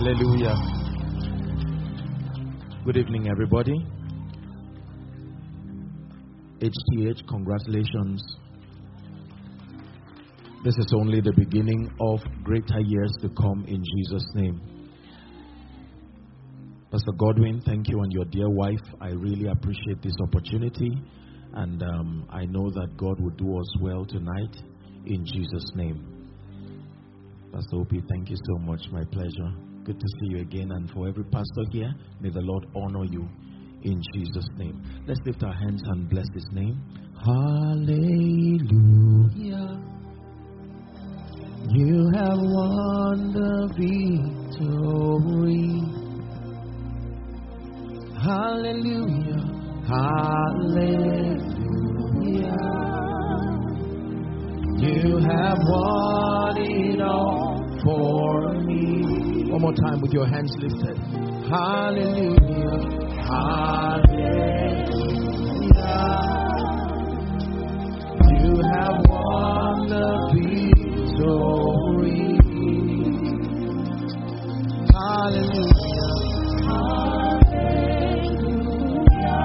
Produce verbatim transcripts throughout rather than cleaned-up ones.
Hallelujah. Good evening, everybody. H T H, congratulations. This is only the beginning of greater years to come in Jesus' name. Pastor Godwin, thank you, and your dear wife. I really appreciate this opportunity, and um, I know that God will do us well tonight in Jesus' name. Pastor Opie, thank you so much. My pleasure. Good to see you again, and for every pastor here, may the Lord honor you in Jesus' name. Let's lift our hands and bless His name. Hallelujah. You have won the victory. Hallelujah. Hallelujah. You have won it all for me. One more time with your hands lifted. Hallelujah. Hallelujah. You have won the victory. Hallelujah. Hallelujah.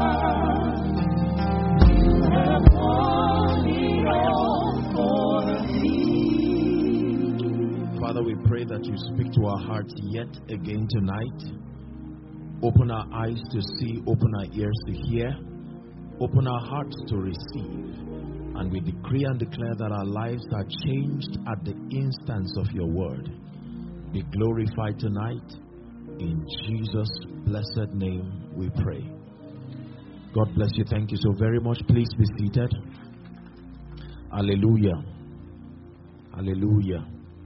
You have won it all for me. Father, we pray that you speak to our hearts yet again tonight. Open our eyes to see, open our ears to hear, open our hearts to receive. And we decree and declare that our lives are changed at the instance of your word. Be glorified tonight. In Jesus' blessed name we pray. God bless you. Thank you so very much. Please be seated. Hallelujah. Hallelujah.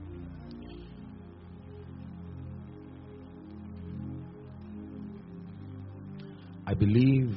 I believe,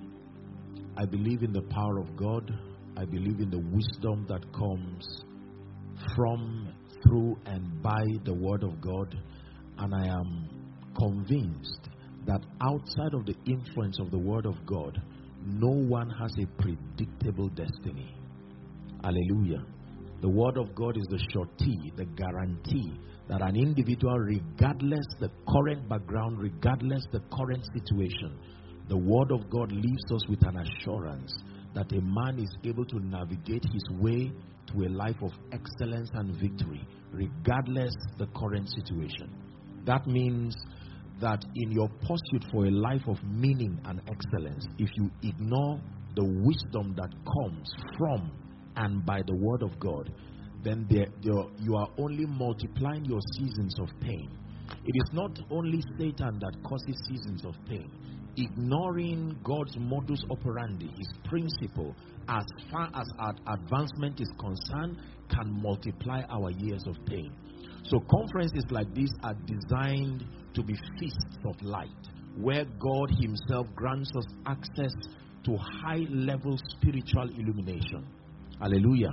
I believe in the power of God. I believe in the wisdom that comes from, through, and by the Word of God. And I am convinced that outside of the influence of the Word of God, no one has a predictable destiny. Hallelujah. The Word of God is the surety, the guarantee that an individual, regardless the current background, regardless the current situation, the Word of God leaves us with an assurance that a man is able to navigate his way to a life of excellence and victory, regardless the current situation. That means that in your pursuit for a life of meaning and excellence, if you ignore the wisdom that comes from and by the Word of God, then there, there, you are only multiplying your seasons of pain. It is not only Satan that causes seasons of pain. Ignoring God's modus operandi, His principle, as far as our advancement is concerned, can multiply our years of pain. So conferences like this are designed to be feasts of light, where God Himself grants us access to high-level spiritual illumination. Hallelujah.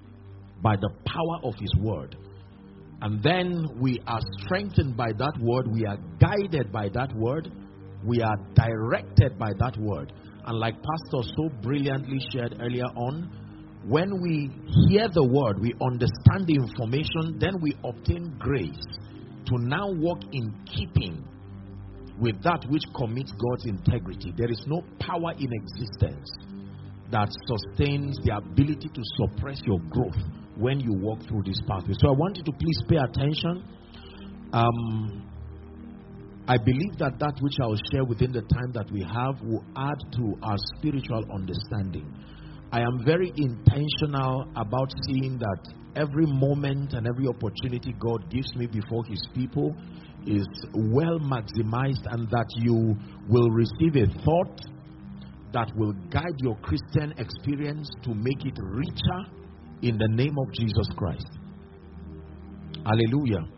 By the power of His Word. And then we are strengthened by that Word. We are guided by that Word. We are directed by that Word. And like Pastor so brilliantly shared earlier on, when we hear the Word, we understand the information, then we obtain grace to now walk in keeping with that which commits God's integrity. There is no power in existence that sustains the ability to suppress your growth when you walk through this pathway. So I want you to please pay attention. Um... I believe that that which I will share within the time that we have will add to our spiritual understanding. I am very intentional about seeing that every moment and every opportunity God gives me before His people is well maximized, and that you will receive a thought that will guide your Christian experience to make it richer in the name of Jesus Christ. Hallelujah.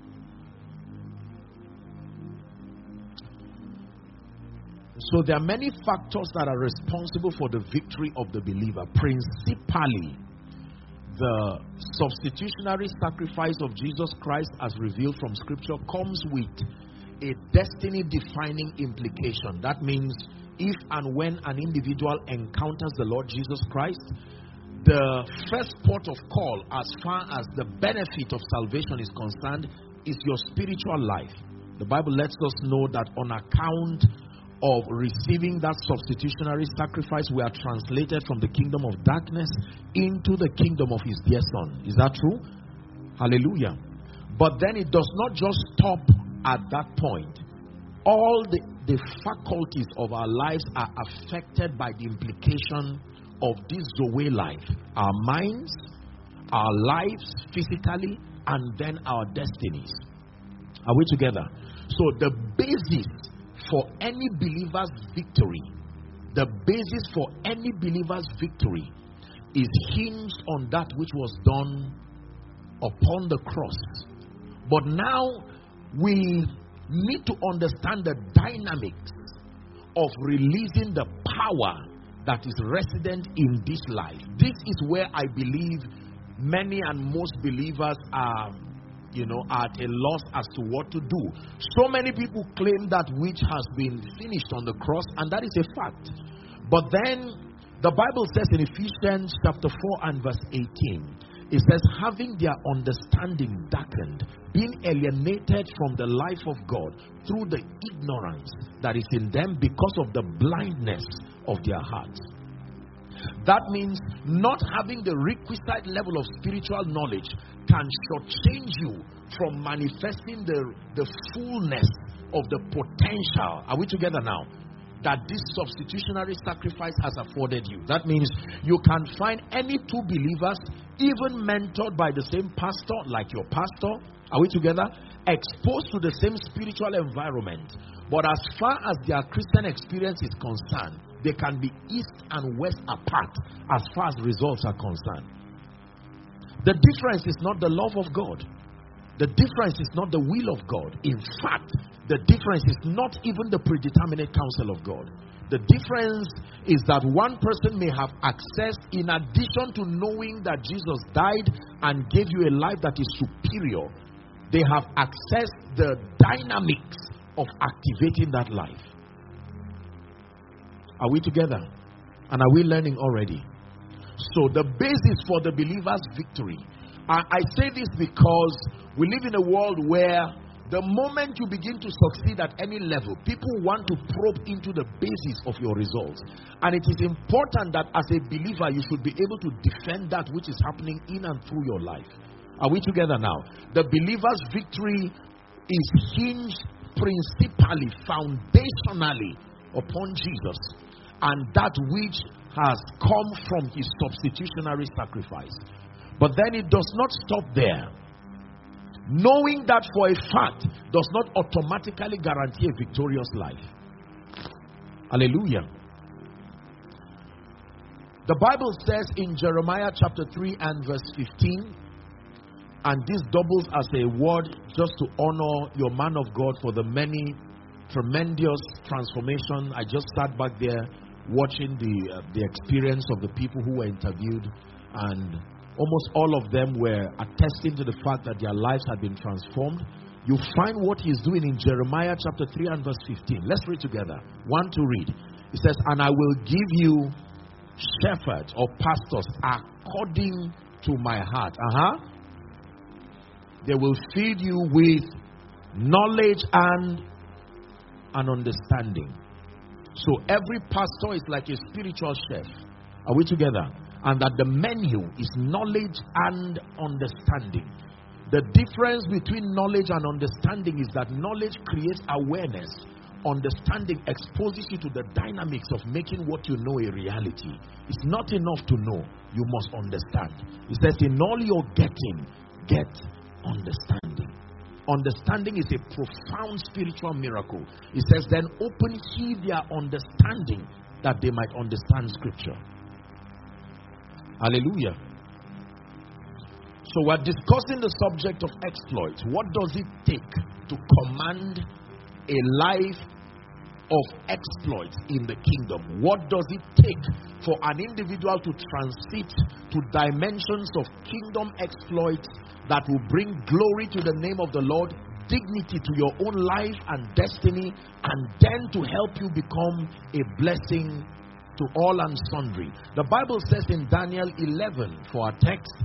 So there are many factors that are responsible for the victory of the believer. Principally, the substitutionary sacrifice of Jesus Christ as revealed from Scripture comes with a destiny-defining implication. That means if and when an individual encounters the Lord Jesus Christ, the first port of call as far as the benefit of salvation is concerned is your spiritual life. The Bible lets us know that on account of receiving that substitutionary sacrifice, we are translated from the kingdom of darkness into the kingdom of his dear son. Is that true? Hallelujah. But then it does not just stop at that point. All the, the faculties of our lives are affected by the implication of this Zoe life. Our minds, our lives physically, and then our destinies. Are we together? So the basis for any believer's victory, the basis for any believer's victory is hinged on that which was done upon the cross. But now we need to understand the dynamics of releasing the power that is resident in this life. This is where I believe many and most believers are, you know, at a loss as to what to do. So many people claim that which has been finished on the cross, and that is a fact. But then the Bible says in Ephesians chapter four and verse eighteen, it says, having their understanding darkened, being alienated from the life of God through the ignorance that is in them because of the blindness of their hearts. That means not having the requisite level of spiritual knowledge can shortchange you from manifesting the, the fullness of the potential. Are we together now? That this substitutionary sacrifice has afforded you. That means you can find any two believers, even mentored by the same pastor, like your pastor. Are we together? Exposed to the same spiritual environment. But as far as their Christian experience is concerned, they can be east and west apart as far as results are concerned. The difference is not the love of God. The difference is not the will of God. In fact, the difference is not even the predeterminate counsel of God. The difference is that one person may have access, in addition to knowing that Jesus died and gave you a life that is superior, they have accessed the dynamics of activating that life. Are we together? And are we learning already? So the basis for the believer's victory. I, I say this because we live in a world where the moment you begin to succeed at any level, people want to probe into the basis of your results. And it is important that as a believer, you should be able to defend that which is happening in and through your life. Are we together now? The believer's victory is hinged principally, foundationally upon Jesus and that which has come from his substitutionary sacrifice. But then it does not stop there. Knowing that for a fact does not automatically guarantee a victorious life. Hallelujah. The Bible says in Jeremiah chapter three and verse fifteen, and this doubles as a word just to honor your man of God for the many tremendous transformation. I just sat back there watching the uh, the experience of the people who were interviewed, and almost all of them were attesting to the fact that their lives had been transformed. You find what he's doing in Jeremiah chapter three and verse fifteen. Let's read together. One to read. It says, and I will give you shepherds or pastors according to my heart. Uh-huh. They will feed you with knowledge and an understanding. So every pastor is like a spiritual chef. Are we together? And that the menu is knowledge and understanding. The difference between knowledge and understanding is that knowledge creates awareness. Understanding exposes you to the dynamics of making what you know a reality. It's not enough to know. You must understand. It says, in all you're getting, get understanding. Understanding is a profound spiritual miracle. It says, then open ye their understanding that they might understand scripture. Hallelujah. So we're discussing the subject of exploits. What does it take to command a life of exploits in the kingdom? What does it take for an individual to transit to dimensions of kingdom exploits that will bring glory to the name of the Lord, dignity to your own life and destiny, and then to help you become a blessing to all and sundry? The Bible says in Daniel eleven, for our text,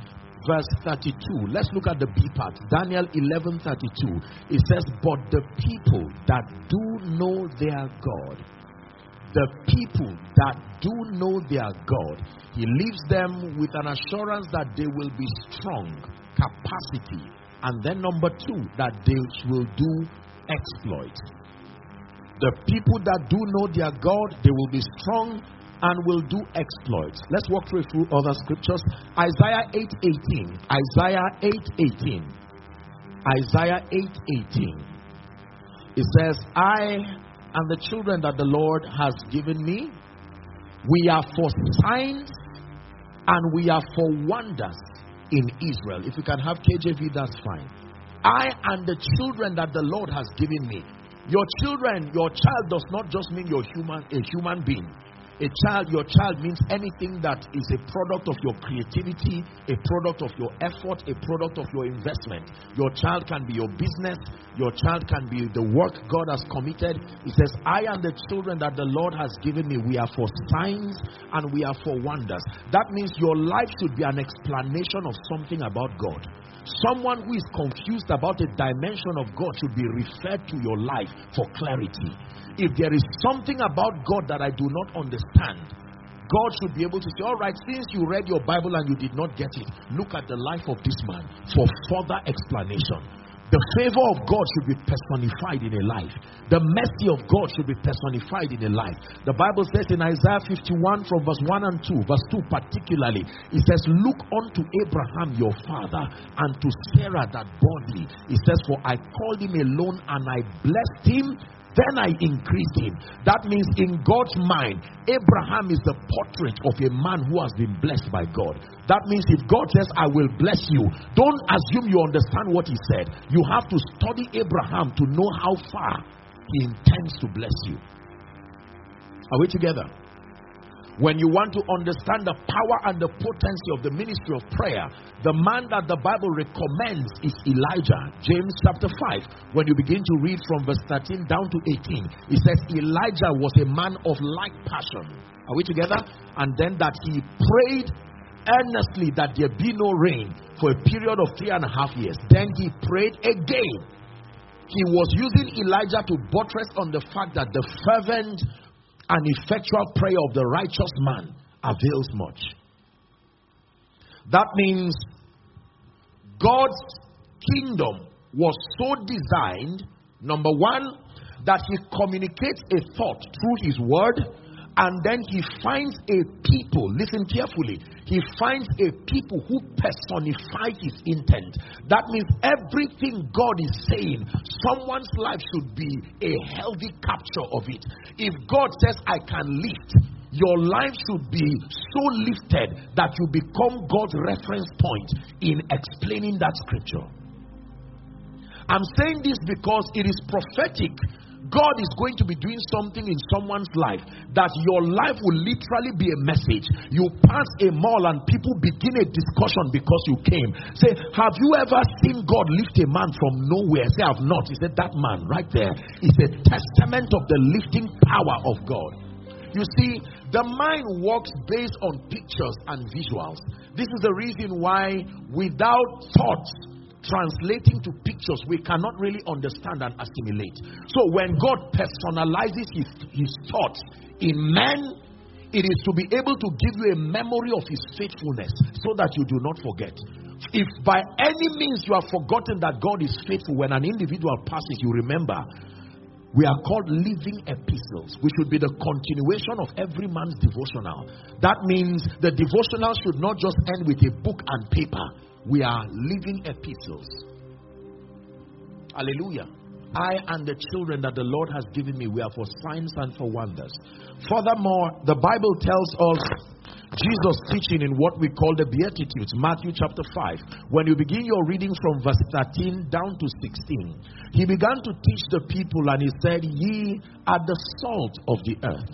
verse thirty-two. Let's look at the B part. Daniel eleven thirty-two. It says, but the people that do know their God, the people that do know their God, he leaves them with an assurance that they will be strong, capacity, and then number two, that they will do exploits. The people that do know their God, they will be strong and will do exploits. Let's walk through a few other scriptures. Isaiah eight eighteen. Isaiah eight eighteen. Isaiah eight eighteen. It says, I and the children that the Lord has given me, we are for signs and we are for wonders in Israel. If you can have K J V, that's fine. I and the children that the Lord has given me. Your children, your child does not just mean your human, a human being. A child, your child means anything that is a product of your creativity, a product of your effort, a product of your investment. Your child can be your business. Your child can be the work God has committed. It says, I and the children that the Lord has given me, we are for signs and we are for wonders. That means your life should be an explanation of something about God. Someone who is confused about a dimension of God should be referred to your life for clarity. If there is something about God that I do not understand, God should be able to say, all right, since you read your Bible and you did not get it, look at the life of this man for further explanation. The favor of God should be personified in a life. The mercy of God should be personified in a life. The Bible says in Isaiah fifty-one from verse one and two, verse two particularly, it says, look unto Abraham your father and to Sarah that bore thee. It says, for I called him alone and I blessed him, then I increased him. That means in God's mind, Abraham is the portrait of a man who has been blessed by God. That means if God says, I will bless you, don't assume you understand what he said. You have to study Abraham to know how far he intends to bless you. Are we together? When you want to understand the power and the potency of the ministry of prayer, the man that the Bible recommends is Elijah. James chapter five. When you begin to read from verse thirteen down to eighteen, it says Elijah was a man of like passion. Are we together? And then that he prayed earnestly that there be no rain for a period of three and a half years. Then he prayed again. He was using Elijah to buttress on the fact that the fervent and effectual prayer of the righteous man avails much. That means God's kingdom was so designed, number one, that he communicates a thought through his word, and then he finds a people, listen carefully, he finds a people who personify his intent. That means everything God is saying, someone's life should be a healthy capture of it. If God says, I can lift, your life should be so lifted that you become God's reference point in explaining that scripture. I'm saying this because it is prophetic. God is going to be doing something in someone's life that your life will literally be a message. You pass a mall and people begin a discussion because you came. Say, have you ever seen God lift a man from nowhere? Say, I've not. He said, that man right there is a testament of the lifting power of God. You see, the mind works based on pictures and visuals. This is the reason why without thoughts translating to pictures, we cannot really understand and assimilate. So when God personalizes his, his thoughts in man, it is to be able to give you a memory of his faithfulness so that you do not forget. If by any means you have forgotten that God is faithful, when an individual passes, you remember. We are called living epistles. We should be the continuation of every man's devotional. That means the devotional should not just end with a book and paper. We are living epistles. Hallelujah. I and the children that the Lord has given me, we are for signs and for wonders. Furthermore, the Bible tells us, Jesus teaching in what we call the Beatitudes, Matthew chapter five. When you begin your reading from verse thirteen down to sixteen, he began to teach the people and he said, ye are the salt of the earth.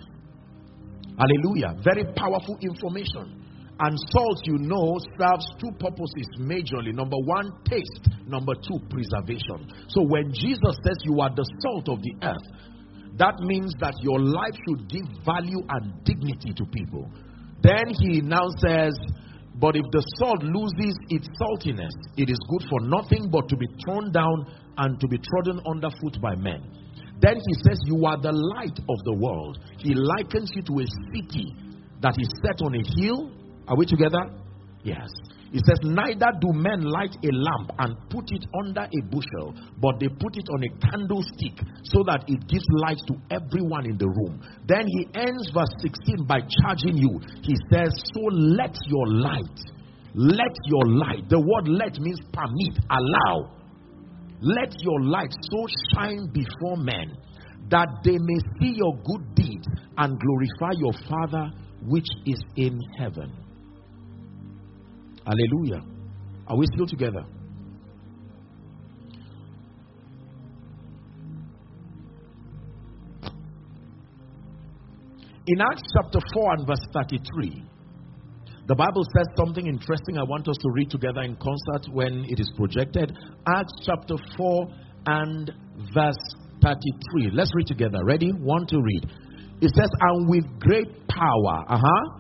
Hallelujah. Very powerful information. And salt, you know, serves two purposes majorly. Number one, taste. Number two, preservation. So when Jesus says you are the salt of the earth, that means that your life should give value and dignity to people. Then he now says But if the salt loses its saltiness, it is good for nothing but to be thrown down and to be trodden underfoot by men. Then he says, you are the light of the world. He likens you to a city that is set on a hill. Are we together? Yes. He says, neither do men light a lamp and put it under a bushel, but they put it on a candlestick so that it gives light to everyone in the room. Then he ends verse sixteen by charging you. He says, so let your light, let your light, the word let means permit, allow. Let your light so shine before men that they may see your good deeds and glorify your Father which is in heaven. Hallelujah. Are we still together? In Acts chapter four and verse thirty-three, the Bible says something interesting I want us to read together in concert when it is projected. Acts chapter four and verse thirty-three. Let's read together. Ready? One to read. It says, and with great power, uh-huh,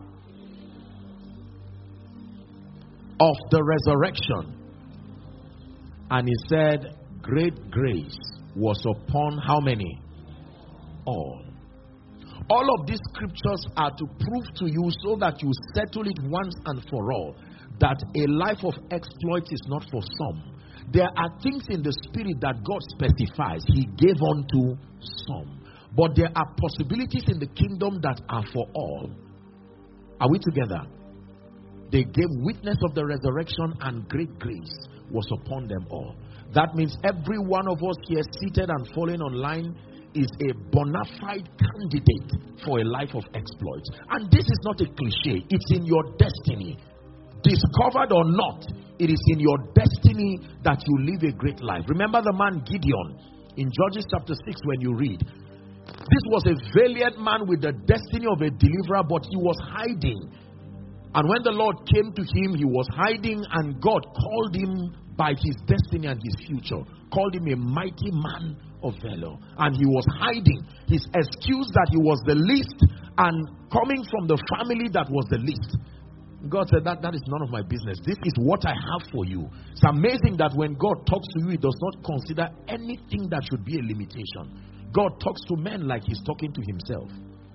of the resurrection. And he said, great grace was upon how many? All. All of these scriptures are to prove to you so that you settle it once and for all that a life of exploit is not for some. There are things in the spirit that God specifies. He gave unto some. But there are possibilities in the kingdom that are for all. Are we together? They gave witness of the resurrection and great grace was upon them all. That means every one of us here seated and following online is a bona fide candidate for a life of exploits. And this is not a cliche. It's in your destiny. Discovered or not, it is in your destiny that you live a great life. Remember the man Gideon in Judges chapter six when you read. This was a valiant man with the destiny of a deliverer, but he was hiding. And when the Lord came to him, he was hiding, and God called him by his destiny and his future. Called him a mighty man of valor. And he was hiding. His excuse that he was the least and coming from the family that was the least. God said, that, that is none of my business. This is what I have for you. It's amazing that when God talks to you, he does not consider anything that should be a limitation. God talks to men like he's talking to himself.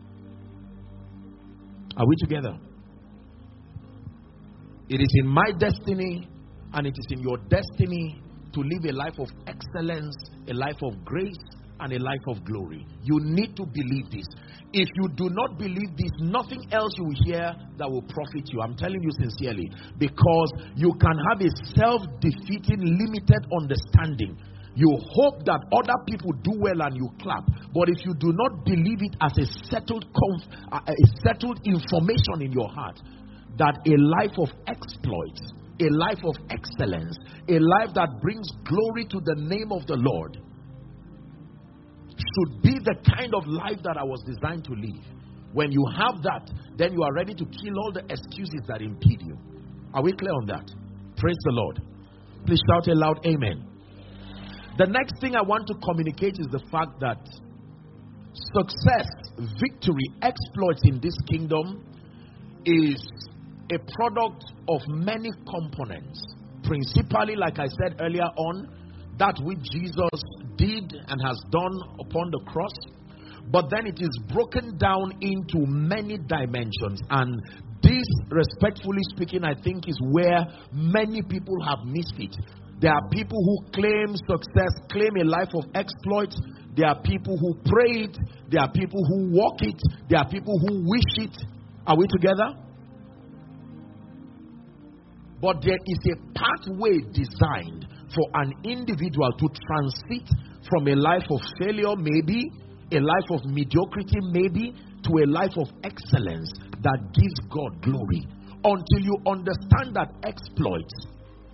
Are we together? It is in my destiny and it is in your destiny to live a life of excellence, a life of grace, and a life of glory. You need to believe this. If you do not believe this, nothing else you will hear that will profit you. I'm telling you sincerely, because you can have a self-defeating, limited understanding. You hope that other people do well and you clap. But if you do not believe it as a settled, conf- a settled information in your heart, that a life of exploits, a life of excellence, a life that brings glory to the name of the Lord should be the kind of life that I was designed to live. When you have that, then you are ready to kill all the excuses that impede you. Are we clear on that? Praise the Lord. Please shout a loud amen. The next thing I want to communicate is the fact that success, victory, exploits in this kingdom is a product of many components. Principally, like I said earlier on, that which Jesus did and has done upon the cross. But then it is broken down into many dimensions. And this, respectfully speaking, I think is where many people have missed it. There are people who claim success, claim a life of exploits. There are people who pray it. There are people who walk it. There are people who wish it. Are we together? But there is a pathway designed for an individual to transit from a life of failure, maybe, a life of mediocrity, maybe, to a life of excellence that gives God glory. Until you understand that exploits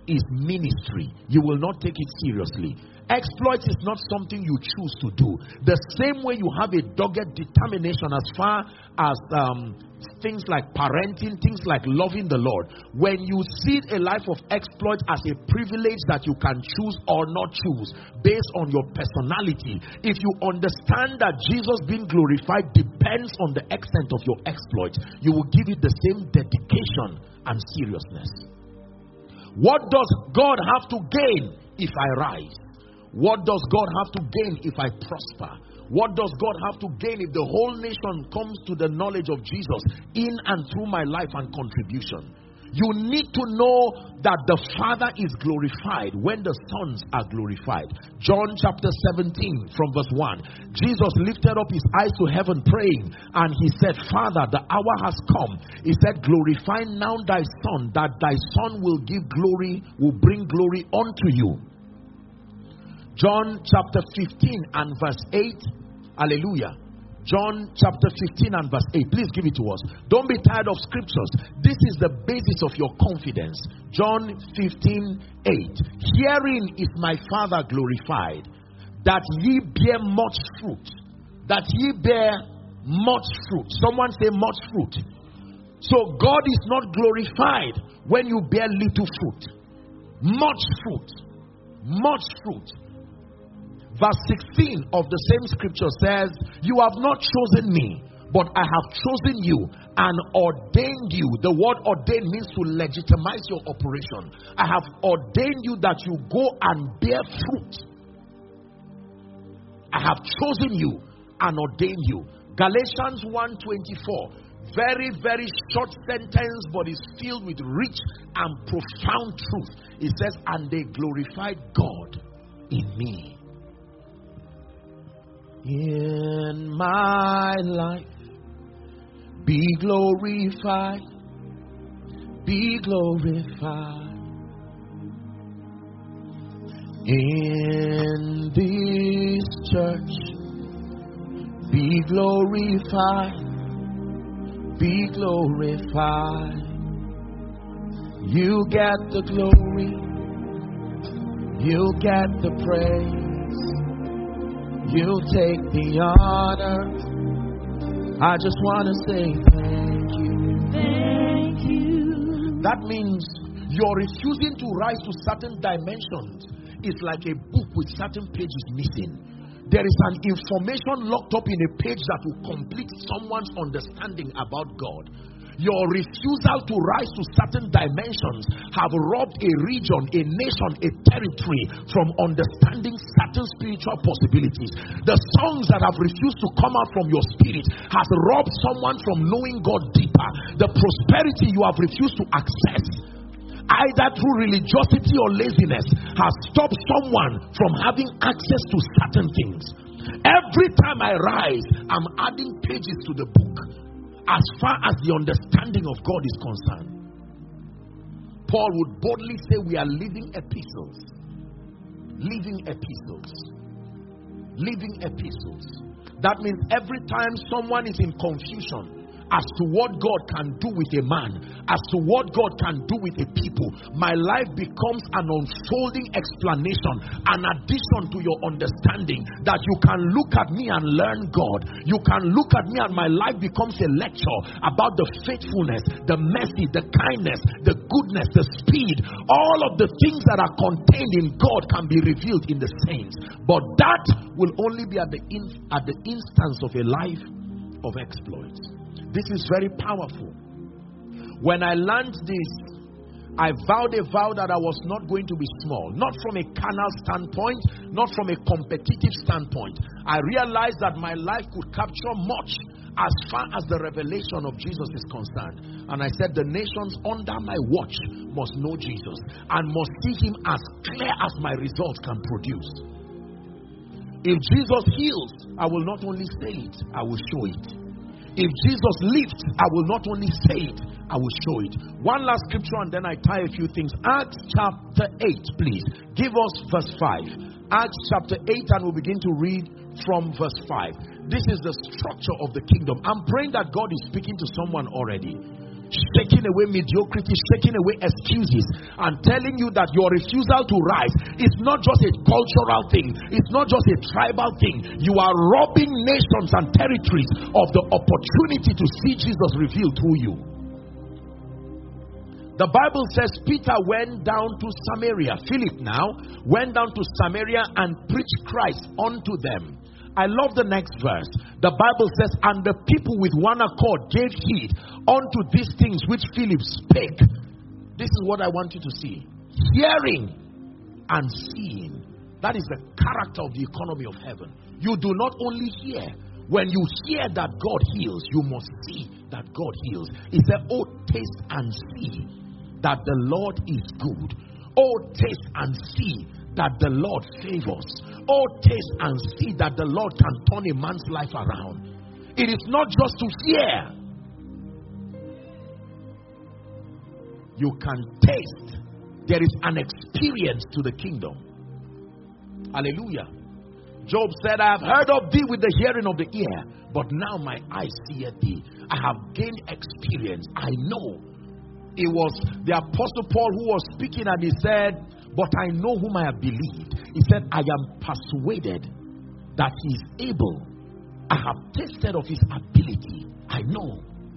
is ministry, you will not take it seriously. Exploits is not something you choose to do. The same way you have a dogged determination as far as um, things like parenting, things like loving the Lord. When you see a life of exploit as a privilege that you can choose or not choose based on your personality, if you understand that Jesus being glorified depends on the extent of your exploit, you will give it the same dedication and seriousness. What does God have to gain if I rise? What does God have to gain if I prosper? What does God have to gain if the whole nation comes to the knowledge of Jesus in and through my life and contribution? You need to know that the Father is glorified when the sons are glorified. John chapter seventeen from verse one. Jesus lifted up his eyes to heaven praying, and he said, Father, the hour has come. He said, glorify now thy Son, that thy Son will give glory, will bring glory unto you. John chapter fifteen and verse eight. Hallelujah. John chapter fifteen and verse eight. Please give it to us. Don't be tired of scriptures. This is the basis of your confidence. John fifteen eight. Herein is my Father glorified, that ye bear much fruit. That ye bear much fruit. Someone say much fruit. So God is not glorified when you bear little fruit. Much fruit. Much fruit. Verse sixteen of the same scripture says, you have not chosen me, but I have chosen you and ordained you. The word ordained means to legitimize your operation. I have ordained you that you go and bear fruit. I have chosen you and ordained you. Galatians one twenty-four. Very, very short sentence, but it's filled with rich and profound truth. It says, and they glorified God in me. In my life, be glorified, be glorified. In this church, be glorified, be glorified. You get the glory, you get the praise. You take the honor. I just want to say thank you. Thank you. That means you're refusing to rise to certain dimensions. It's like a book with certain pages missing. There is an information locked up in a page that will complete someone's understanding about God. Your refusal to rise to certain dimensions have robbed a region, a nation, a territory from understanding certain spiritual possibilities. The songs that have refused to come out from your spirit has robbed someone from knowing God deeper. The prosperity you have refused to access, either through religiosity or laziness, has stopped someone from having access to certain things. Every time I rise, I'm adding pages to the book as far as the understanding of God is concerned. Paul would boldly say we are living epistles. Living epistles. Living epistles. That means every time someone is in confusion as to what God can do with a man, as to what God can do with a people, my life becomes an unfolding explanation, an addition to your understanding, that you can look at me and learn God. You can look at me and my life becomes a lecture about the faithfulness, the mercy, the kindness, the goodness, the speed. All of the things that are contained in God can be revealed in the saints. But that will only be at the, in, at the instance of a life of exploits. This is very powerful. When I learned this, I vowed a vow that I was not going to be small. Not from a carnal standpoint, not from a competitive standpoint. I realized that my life could capture much as far as the revelation of Jesus is concerned. And I said the nations under my watch must know Jesus and must see him as clear as my results can produce. If Jesus heals, I will not only say it, I will show it. If Jesus lifts, I will not only say it, I will show it. One last scripture and then I tie a few things. Acts chapter eight, please. Give us verse five. Acts chapter eight, and we'll begin to read from verse five. This is the structure of the kingdom. I'm praying that God is speaking to someone already. shaking away mediocrity, shaking away excuses, and telling you that your refusal to rise is not just a cultural thing, it's not just a tribal thing. You are robbing nations and territories of the opportunity to see Jesus revealed through you. The Bible says Peter went down to Samaria. Philip now went down to Samaria and preached Christ unto them. I love the next verse. The Bible says, and the people with one accord gave heed unto these things which Philip spake. This is what I want you to see. Hearing and seeing. That is the character of the economy of heaven. You do not only hear. When you hear that God heals, you must see that God heals. He said, oh, taste and see that the Lord is good. Oh, taste and see that the Lord favors. Oh, taste and see that the Lord can turn a man's life around. It is not just to hear. You can taste. There is an experience to the kingdom. Hallelujah. Job said, I have heard of thee with the hearing of the ear, but now my eyes see thee. I have gained experience. I know. It was the Apostle Paul who was speaking, and he said, but I know whom I have believed. He said, I am persuaded that he is able. I have tasted of his ability. I know.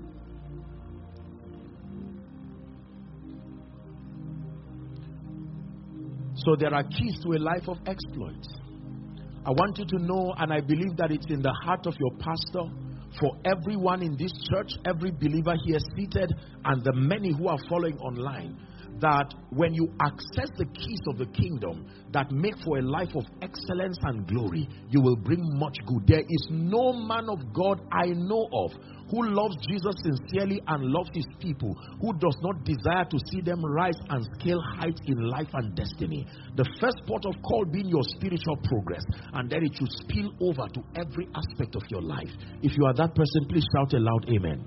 So there are keys to a life of exploits. I want you to know, and I believe that it's in the heart of your pastor, for everyone in this church, every believer here seated, and the many who are following online, that when you access the keys of the kingdom that make for a life of excellence and glory, you will bring much good. There is no man of God I know of who loves Jesus sincerely and loves his people, who does not desire to see them rise and scale heights in life and destiny. The first port of call being your spiritual progress, and then it should spill over to every aspect of your life. If you are that person, please shout a loud amen.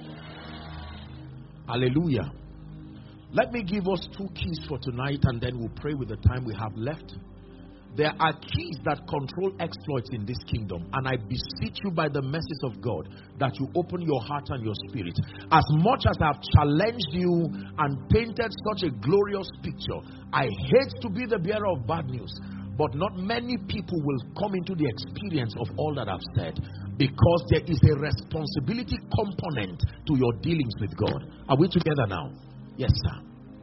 Hallelujah. Let me give us two keys for tonight, and then we'll pray with the time we have left. There are keys that control exploits in this kingdom, and I beseech you by the mercies of God that you open your heart and your spirit. As much as I have challenged you and painted such a glorious picture, I hate to be the bearer of bad news, but not many people will come into the experience of all that I've said, because there is a responsibility component to your dealings with God. Are we together now? Yes, sir.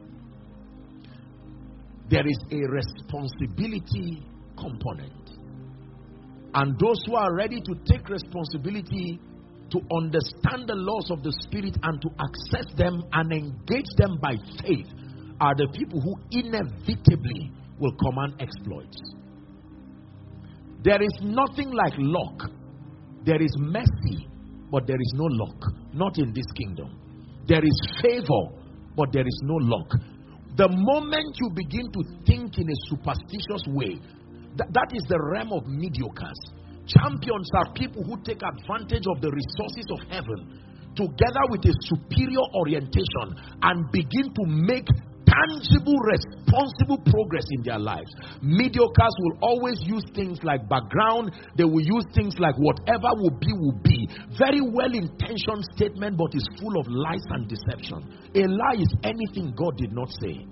There is a responsibility component. And those who are ready to take responsibility to understand the laws of the Spirit and to access them and engage them by faith are the people who inevitably will command exploits. There is nothing like luck. There is mercy, but there is no luck. Not in this kingdom. There is favor, but there is no luck. The moment you begin to think in a superstitious way, th that is the realm of mediocres. Champions are people who take advantage of the resources of heaven together with a superior orientation and begin to make tangible, responsible progress in their lives. Mediocres will always use things like background. They will use things like whatever will be, will be. Very well-intentioned statement, but is full of lies and deception. A lie is anything God did not say.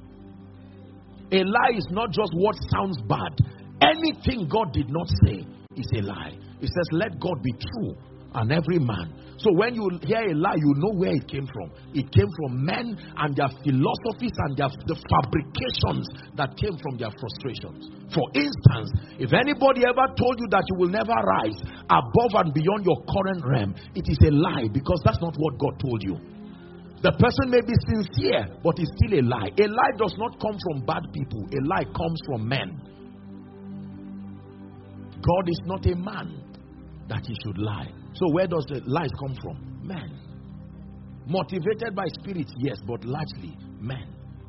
A lie is not just what sounds bad. Anything God did not say is a lie. It says, let God be true and every man. So when you hear a lie, you know where it came from. It came from men and their philosophies and their, the fabrications that came from their frustrations. For instance, if anybody ever told you that you will never rise above and beyond your current realm, it is a lie, because that's not what God told you. The person may be sincere, but it's still a lie. A lie does not come from bad people. A lie comes from men. God is not a man that he should lie. So where does the lies come from? Men. Motivated by spirit, yes, but largely men.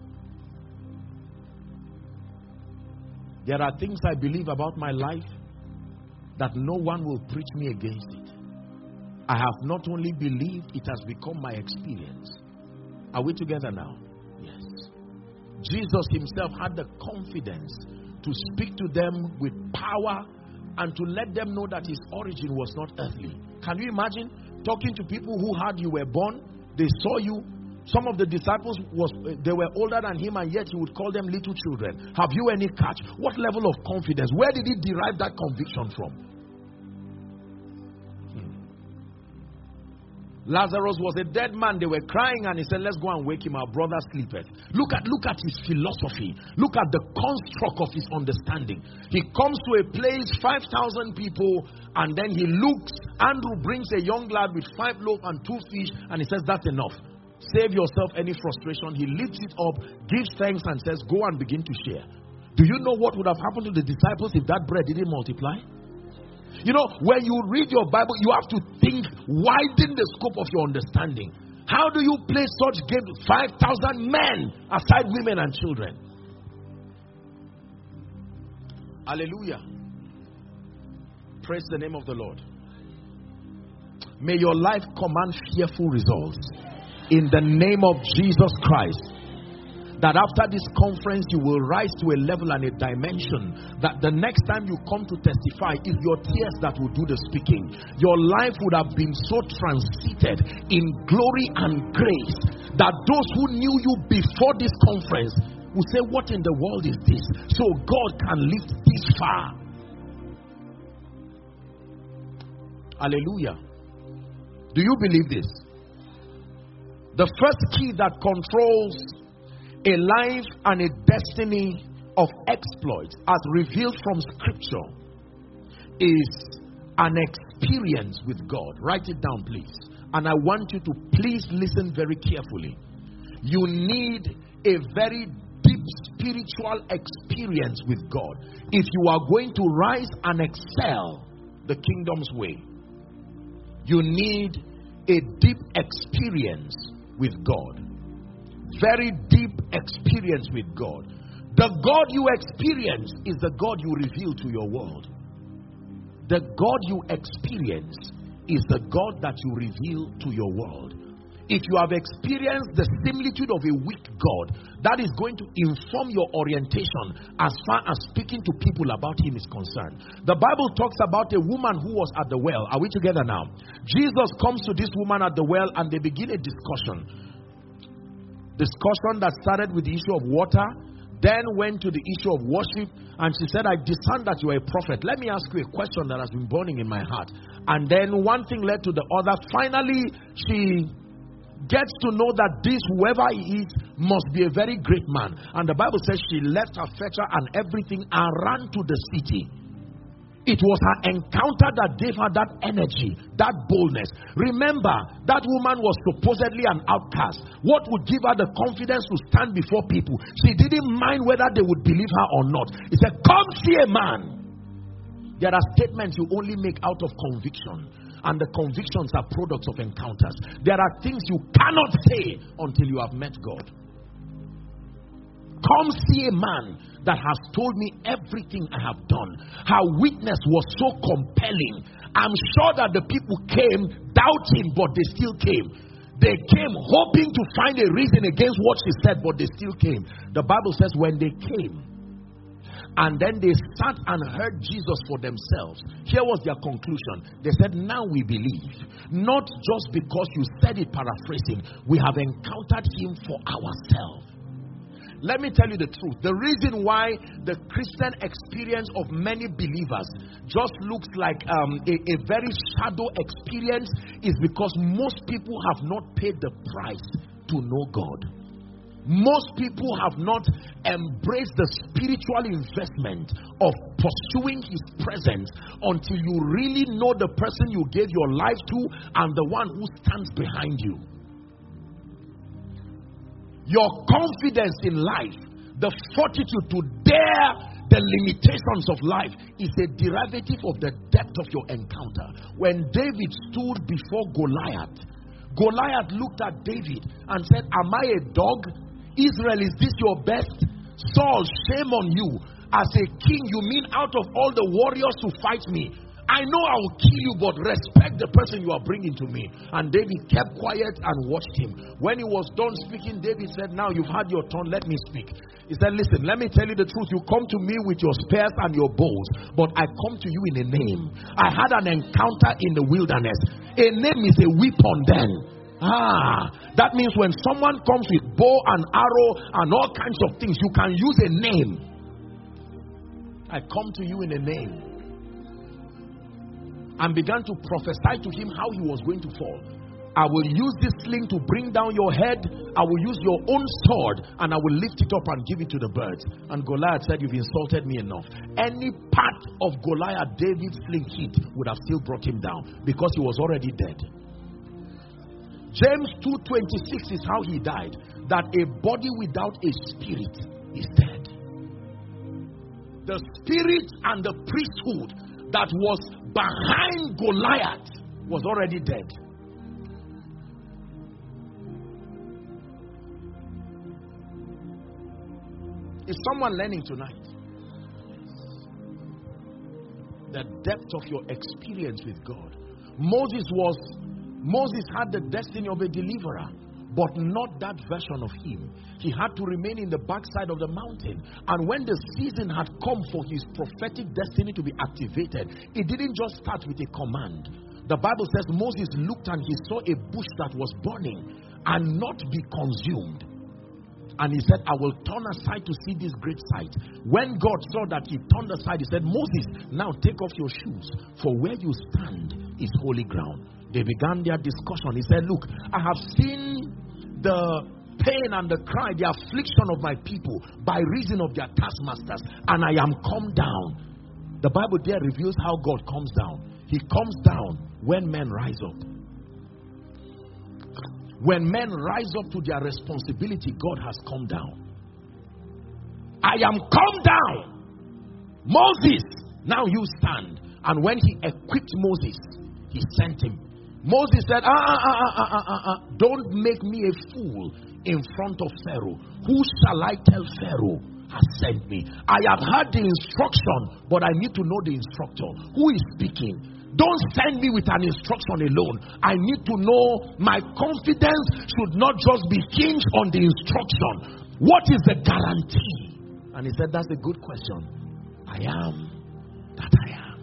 There are things I believe about my life that no one will preach me against it. I have not only believed, it has become my experience. Are we together now? Yes. Jesus himself had the confidence to speak to them with power and to let them know that his origin was not earthly. Can you imagine talking to people who heard you were born? They saw you. Some of the disciples, was they were older than him, and yet he would call them little children. Have you any catch? What level of confidence? Where did he derive that conviction from? Hmm. Lazarus was a dead man. They were crying, and he said, let's go and wake him. Our brother sleepeth. Look at, look at his philosophy. Look at the construct of his understanding. He comes to a place, five thousand people, and then he looks. Andrew brings a young lad with five loaves and two fish, and he says, that's enough. Save yourself any frustration. He lifts it up, gives thanks, and says, go and begin to share. Do you know what would have happened to the disciples if that bread didn't multiply? You know, when you read your Bible, you have to think, widen the scope of your understanding. How do you play such games with five thousand men aside women and children? Hallelujah. Praise the name of the Lord. May your life command fearful results. In the name of Jesus Christ, that after this conference you will rise to a level and a dimension that the next time you come to testify, it's your tears that will do the speaking. Your life would have been so transited in glory and grace that those who knew you before this conference will say, what in the world is this? So God can lift this far. Hallelujah. Do you believe this? The first key that controls a life and a destiny of exploits as revealed from scripture is an experience with God. Write it down, please. And I want you to please listen very carefully. You need a very deep spiritual experience with God if you are going to rise and excel the kingdom's way. You need a deep experience with God. Very deep experience with God. The God you experience is the God you reveal to your world. The God you experience is the God that you reveal to your world. If you have experienced the similitude of a weak God, that is going to inform your orientation as far as speaking to people about him is concerned. The Bible talks about a woman who was at the well. Are we together now? Jesus comes to this woman at the well and they begin a discussion. Discussion that started with the issue of water, then went to the issue of worship, and she said, I discern that you are a prophet. Let me ask you a question that has been burning in my heart. And then one thing led to the other. Finally, she gets to know that this, whoever he is, must be a very great man. And the Bible says she left her fetcher and everything and ran to the city. It was her encounter that gave her that energy, that boldness. Remember, that woman was supposedly an outcast. What would give her the confidence to stand before people? She didn't mind whether they would believe her or not. He said, come see a man. There are statements you only make out of conviction, and the convictions are products of encounters. There are things you cannot say until you have met God. Come see a man that has told me everything I have done. Her witness was so compelling. I'm sure that the people came doubting, but they still came. They came hoping to find a reason against what she said, but they still came. The Bible says when they came, and then they sat and heard Jesus for themselves, here was their conclusion. They said, now we believe. Not just because you said it paraphrasing. We have encountered him for ourselves. Let me tell you the truth. The reason why the Christian experience of many believers just looks like um, a, a very shadow experience is because most people have not paid the price to know God. Most people have not embraced the spiritual investment of pursuing his presence until you really know the person you gave your life to and the one who stands behind you. Your confidence in life, the fortitude to dare the limitations of life, is a derivative of the depth of your encounter. When David stood before Goliath, Goliath looked at David and said, am I a dog? Israel, is this your best? Saul, shame on you. As a king, you mean out of all the warriors who fight me, I know I will kill you, but respect the person you are bringing to me. And David kept quiet and watched him. When he was done speaking, David said, now you've had your turn, let me speak. He said, listen, let me tell you the truth. You come to me with your spears and your bows, but I come to you in a name. I had an encounter in the wilderness. A name is a weapon then. Ah, that means when someone comes with bow and arrow and all kinds of things, you can use a name. I come to you in a name. And began to prophesy to him how he was going to fall. I will use this sling to bring down your head. I will use your own sword and I will lift it up and give it to the birds. And Goliath said, you've insulted me enough. Any part of Goliath David's sling hit would have still brought him down because he was already dead. James two twenty-six is how he died. That a body without a spirit is dead. The spirit and the priesthood that was behind Goliath was already dead. Is someone learning tonight? The depth of your experience with God. Moses was Moses had the destiny of a deliverer, but not that version of him. He had to remain in the backside of the mountain. And when the season had come for his prophetic destiny to be activated, it didn't just start with a command. The Bible says Moses looked and he saw a bush that was burning and not be consumed. And he said, I will turn aside to see this great sight. When God saw that he turned aside, he said, Moses, now take off your shoes, for where you stand is holy ground. They began their discussion. He said, look, I have seen the pain and the cry, the affliction of my people by reason of their taskmasters, and I am come down. The Bible there reveals how God comes down. He comes down when men rise up. When men rise up to their responsibility, God has come down. I am come down. Moses, now you stand. And when he equipped Moses, he sent him. Moses said, ah, ah, ah, ah, ah, ah, ah, don't make me a fool in front of Pharaoh. Who shall I tell Pharaoh has sent me? I have heard the instruction, but I need to know the instructor. Who is speaking? Don't send me with an instruction alone. I need to know. My confidence should not just be hinged on the instruction. What is the guarantee? And he said, that's a good question. I am that I am.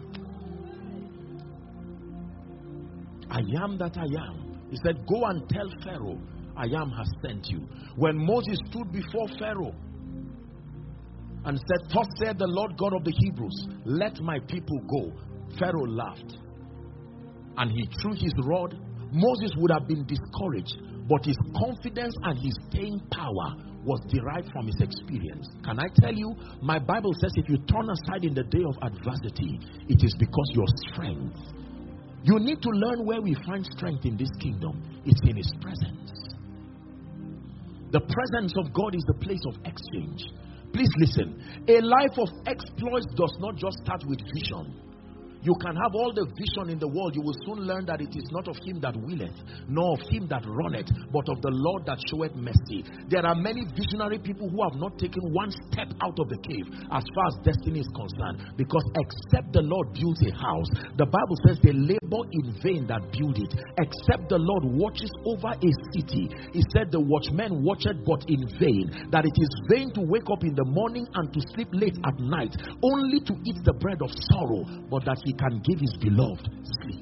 I am that I am. He said, go and tell Pharaoh, I am has sent you. When Moses stood before Pharaoh and said, thus said the Lord God of the Hebrews, let my people go. Pharaoh laughed and he threw his rod. Moses would have been discouraged, but his confidence and his staying power was derived from his experience. Can I tell you, my Bible says if you turn aside in the day of adversity, it is because your strength. You need to learn where we find strength in this kingdom. It's in his presence. The presence of God is the place of exchange. Please listen. A life of exploits does not just start with vision. You can have all the vision in the world. You will soon learn that it is not of him that willeth, nor of him that runneth, but of the Lord that showeth mercy. There are many visionary people who have not taken one step out of the cave as far as destiny is concerned. Because except the Lord builds a house, the Bible says they labor in vain that build it. Except the Lord watches over a city, he said the watchman watcheth but in vain. That it is vain to wake up in the morning and to sleep late at night, only to eat the bread of sorrow, but that he can give his beloved sleep.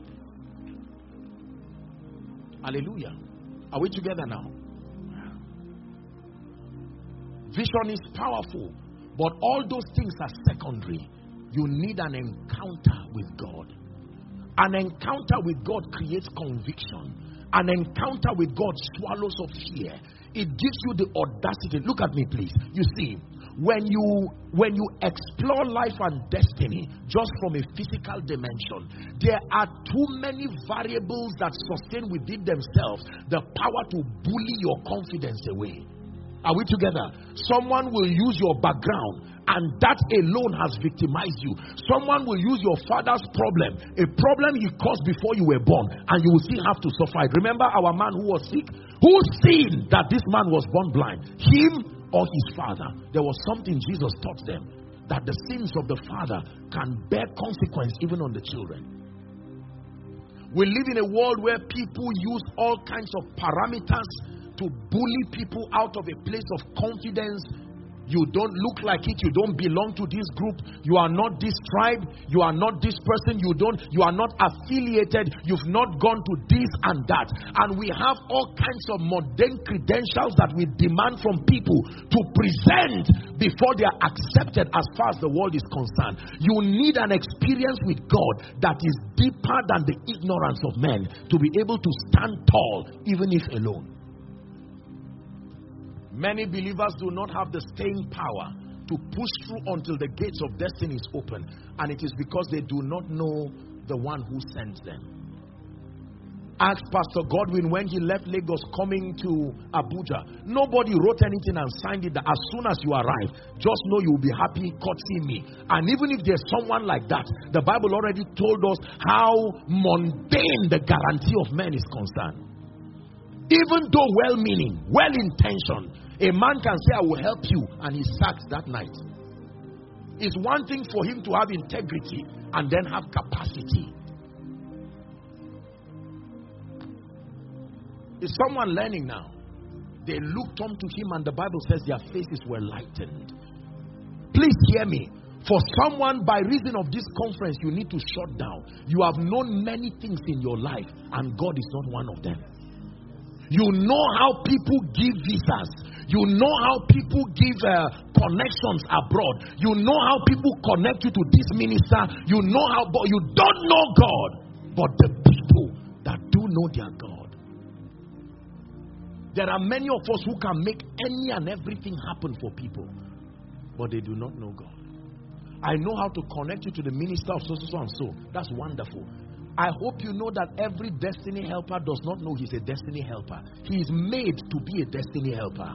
Hallelujah. Are we together now? Vision is powerful, but all those things are secondary. You need an encounter with God. An encounter with God creates conviction. An encounter with God swallows up fear. It gives you the audacity. Look at me, please. You see, when you when you explore life and destiny just from a physical dimension, there are too many variables that sustain within themselves the power to bully your confidence away. Are we together? Someone will use your background, and that alone has victimized you. Someone will use your father's problem, a problem he caused before you were born, and you will still have to suffer it. Remember our man who was sick? Who seen that this man was born blind? Him or his father? There was something Jesus taught them, that the sins of the father can bear consequence even on the children. We live in a world where people use all kinds of parameters to bully people out of a place of confidence You don't look like it. You don't belong to this group. You are not this tribe. You are not this person. You don't. You are not affiliated. You've not gone to this and that. And we have all kinds of mundane credentials that we demand from people to present before they are accepted as far as the world is concerned. You need an experience with God that is deeper than the ignorance of men to be able to stand tall, even if alone. Many believers do not have the staying power to push through until the gates of destiny is open. And it is because they do not know the one who sent them. Ask Pastor Godwin when he left Lagos coming to Abuja. Nobody wrote anything and signed it that as soon as you arrive, just know you will be happy courting me. And even if there's someone like that, the Bible already told us how mundane the guarantee of men is concerned. Even though well-meaning, well-intentioned, a man can say, I will help you, and he sacks that night. It's one thing for him to have integrity and then have capacity. Is someone learning now? They looked unto him and the Bible says their faces were lightened. Please hear me. For someone, by reason of this conference, you need to shut down. You have known many things in your life and God is not one of them. You know how people give visas. You know how people give uh, connections abroad. You know how people connect you to this minister. You know how, but you don't know God. But the people that do know their God. There are many of us who can make any and everything happen for people, but they do not know God. I know how to connect you to the minister of so, so, so and so. That's wonderful. I hope you know that every destiny helper does not know he's a destiny helper. He is made to be a destiny helper.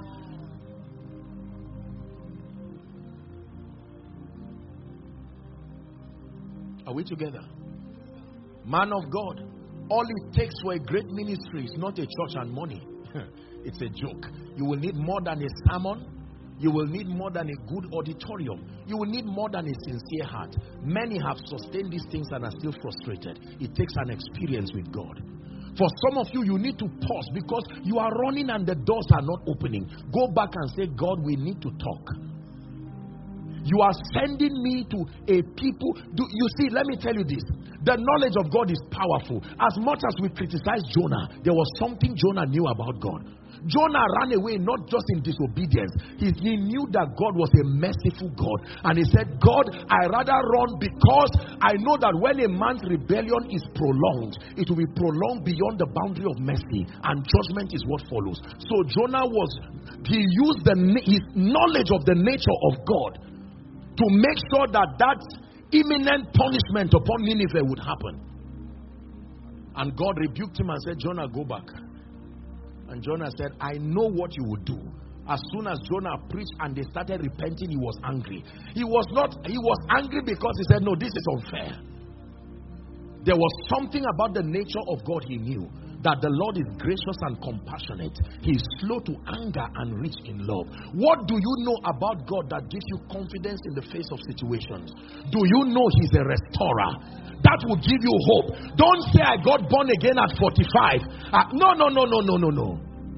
Are we together? Man of God, all it takes for a great ministry is not a church and money. It's a joke. You will need more than a sermon. You will need more than a good auditorium. You will need more than a sincere heart. Many have sustained these things and are still frustrated. It takes an experience with God. For some of you, you need to pause because you are running and the doors are not opening. Go back and say, God, we need to talk. You are sending me to a people. Do you see, let me tell you this. The knowledge of God is powerful. As much as we criticize Jonah, there was something Jonah knew about God. Jonah ran away not just in disobedience. He, he knew that God was a merciful God. And he said, God, I rather run because I know that when a man's rebellion is prolonged, it will be prolonged beyond the boundary of mercy. And judgment is what follows. So Jonah was, he used the, his knowledge of the nature of God to make sure that that imminent punishment upon Nineveh would happen. And God rebuked him and said, Jonah, go back. And Jonah said, I know what you would do. As soon as Jonah preached and they started repenting, he was angry. He was not, he was angry because he said, no, this is unfair. There was something about the nature of God he knew. That the Lord is gracious and compassionate. He is slow to anger and rich in love. What do you know about God that gives you confidence in the face of situations? Do you know he's a restorer? That will give you hope. Don't say I got born again at forty-five. Uh, no, no, no, no, no, no, no.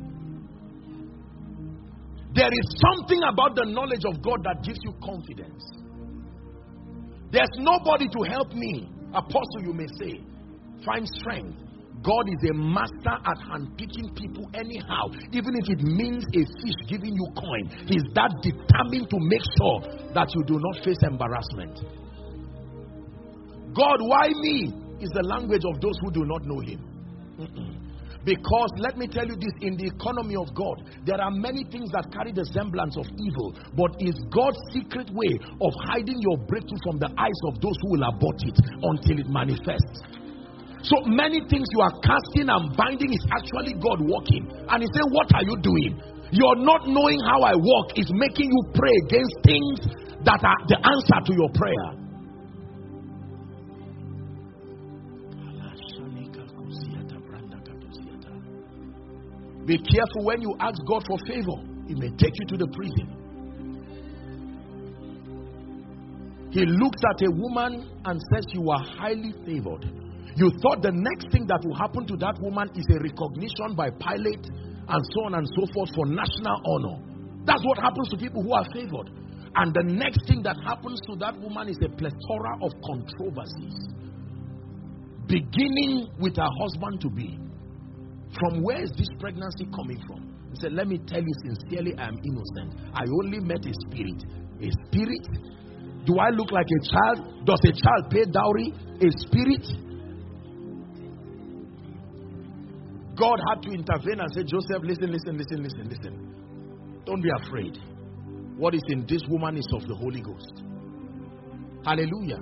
There is something about the knowledge of God that gives you confidence. There's nobody to help me. Apostle, you may say. Find strength. God is a master at handpicking people anyhow. Even if it means a fish giving you coin. He's that determined to make sure that you do not face embarrassment. God, why me? Is the language of those who do not know him. Mm-mm. Because, let me tell you this, in the economy of God, there are many things that carry the semblance of evil. But it's God's secret way of hiding your breakthrough from the eyes of those who will abort it until it manifests. So many things you are casting and binding is actually God working. And he said, what are you doing? You're not knowing how I work is making you pray against things that are the answer to your prayer. Be careful when you ask God for favor. He may take you to the prison. He looks at a woman and says, you are highly favored. You thought the next thing that will happen to that woman is a recognition by Pilate and so on and so forth for national honor. That's what happens to people who are favored. And the next thing that happens to that woman is a plethora of controversies. Beginning with her husband to be. From where is this pregnancy coming from? He said, let me tell you sincerely, I am innocent. I only met a spirit. A spirit? Do I look like a child? Does a child pay dowry? A spirit? God had to intervene and say, Joseph, listen, listen, listen, listen, listen. Don't be afraid. What is in this woman is of the Holy Ghost. Hallelujah.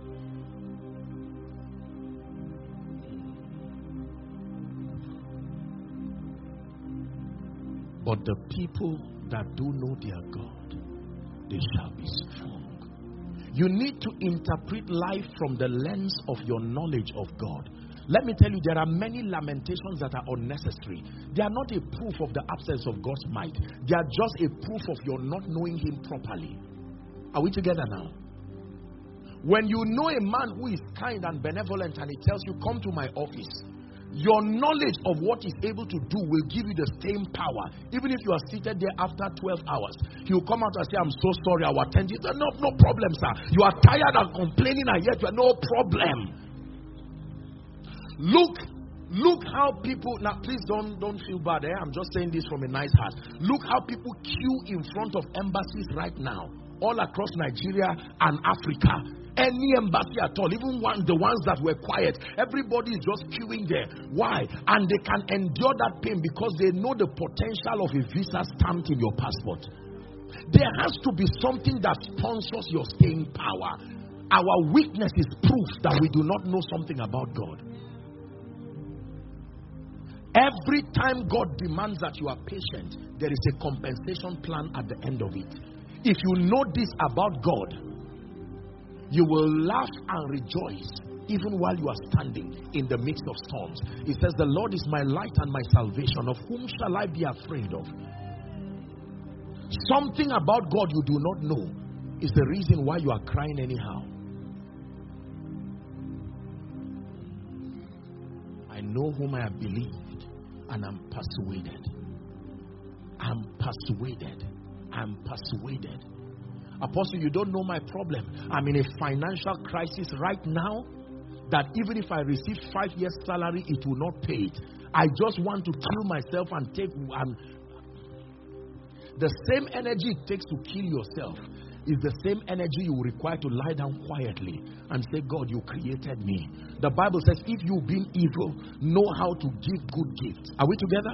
But the people that do know their God, they shall be strong. You need to interpret life from the lens of your knowledge of God. Let me tell you, there are many lamentations that are unnecessary. They are not a proof of the absence of God's might. They are just a proof of your not knowing Him properly. Are we together now? When you know a man who is kind and benevolent and he tells you, come to my office, your knowledge of what he's able to do will give you the same power. Even if you are seated there after twelve hours, he will come out and say, I'm so sorry, I will attend you. No, no problem, sir. You are tired and complaining and yet you are no problem. Look, look how people, now please don't, don't feel bad, eh? I'm just saying this from a nice heart. Look how people queue in front of embassies right now, all across Nigeria and Africa. Any embassy at all, even one, the ones that were quiet, everybody is just queuing there. Why? And they can endure that pain because they know the potential of a visa stamped in your passport. There has to be something that sponsors your staying power. Our weakness is proof that we do not know something about God. Every time God demands that you are patient, there is a compensation plan at the end of it. If you know this about God, you will laugh and rejoice even while you are standing in the midst of storms. It says, the Lord is my light and my salvation. Of whom shall I be afraid of? Something about God you do not know is the reason why you are crying anyhow. I know whom I have believed and I'm persuaded. I'm persuaded. I'm persuaded. Apostle, you don't know my problem. I'm in a financial crisis right now that even if I receive five years salary, it will not pay it. I just want to kill myself and take um, the same energy it takes to kill yourself is the same energy you require to lie down quietly and say, God, you created me. The Bible says, if you being evil, know how to give good gifts. Are we together?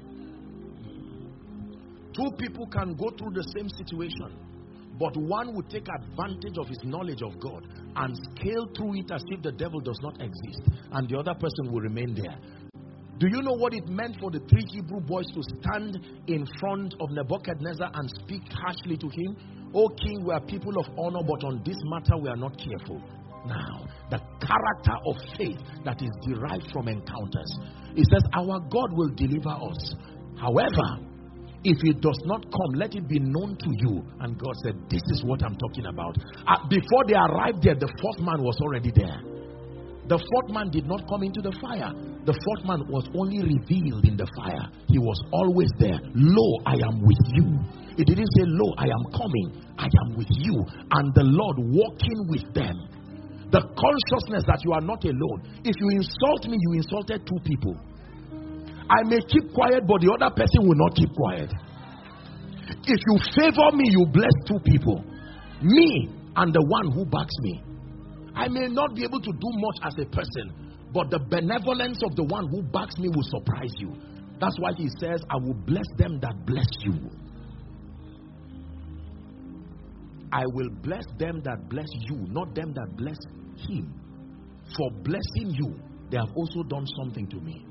Two people can go through the same situation, but one would take advantage of his knowledge of God and scale through it as if the devil does not exist, and the other person will remain there. Do you know what it meant for the three Hebrew boys to stand in front of Nebuchadnezzar and speak harshly to him? O king, we are people of honor, but on this matter we are not careful. Now, the character of faith that is derived from encounters. It says, our God will deliver us. However, if it does not come, let it be known to you. And God said, this is what I'm talking about. Uh, before they arrived there, the fourth man was already there. The fourth man did not come into the fire. The fourth man was only revealed in the fire. He was always there. Lo, I am with you. It didn't say, lo, I am coming. I am with you. And the Lord walking with them. The consciousness that you are not alone. If you insult me, you insulted two people. I may keep quiet, but the other person will not keep quiet. If you favor me, you bless two people. Me and the one who backs me. I may not be able to do much as a person, but the benevolence of the one who backs me will surprise you. That's why he says, I will bless them that bless you. I will bless them that bless you, not them that bless him. For blessing you, they have also done something to me.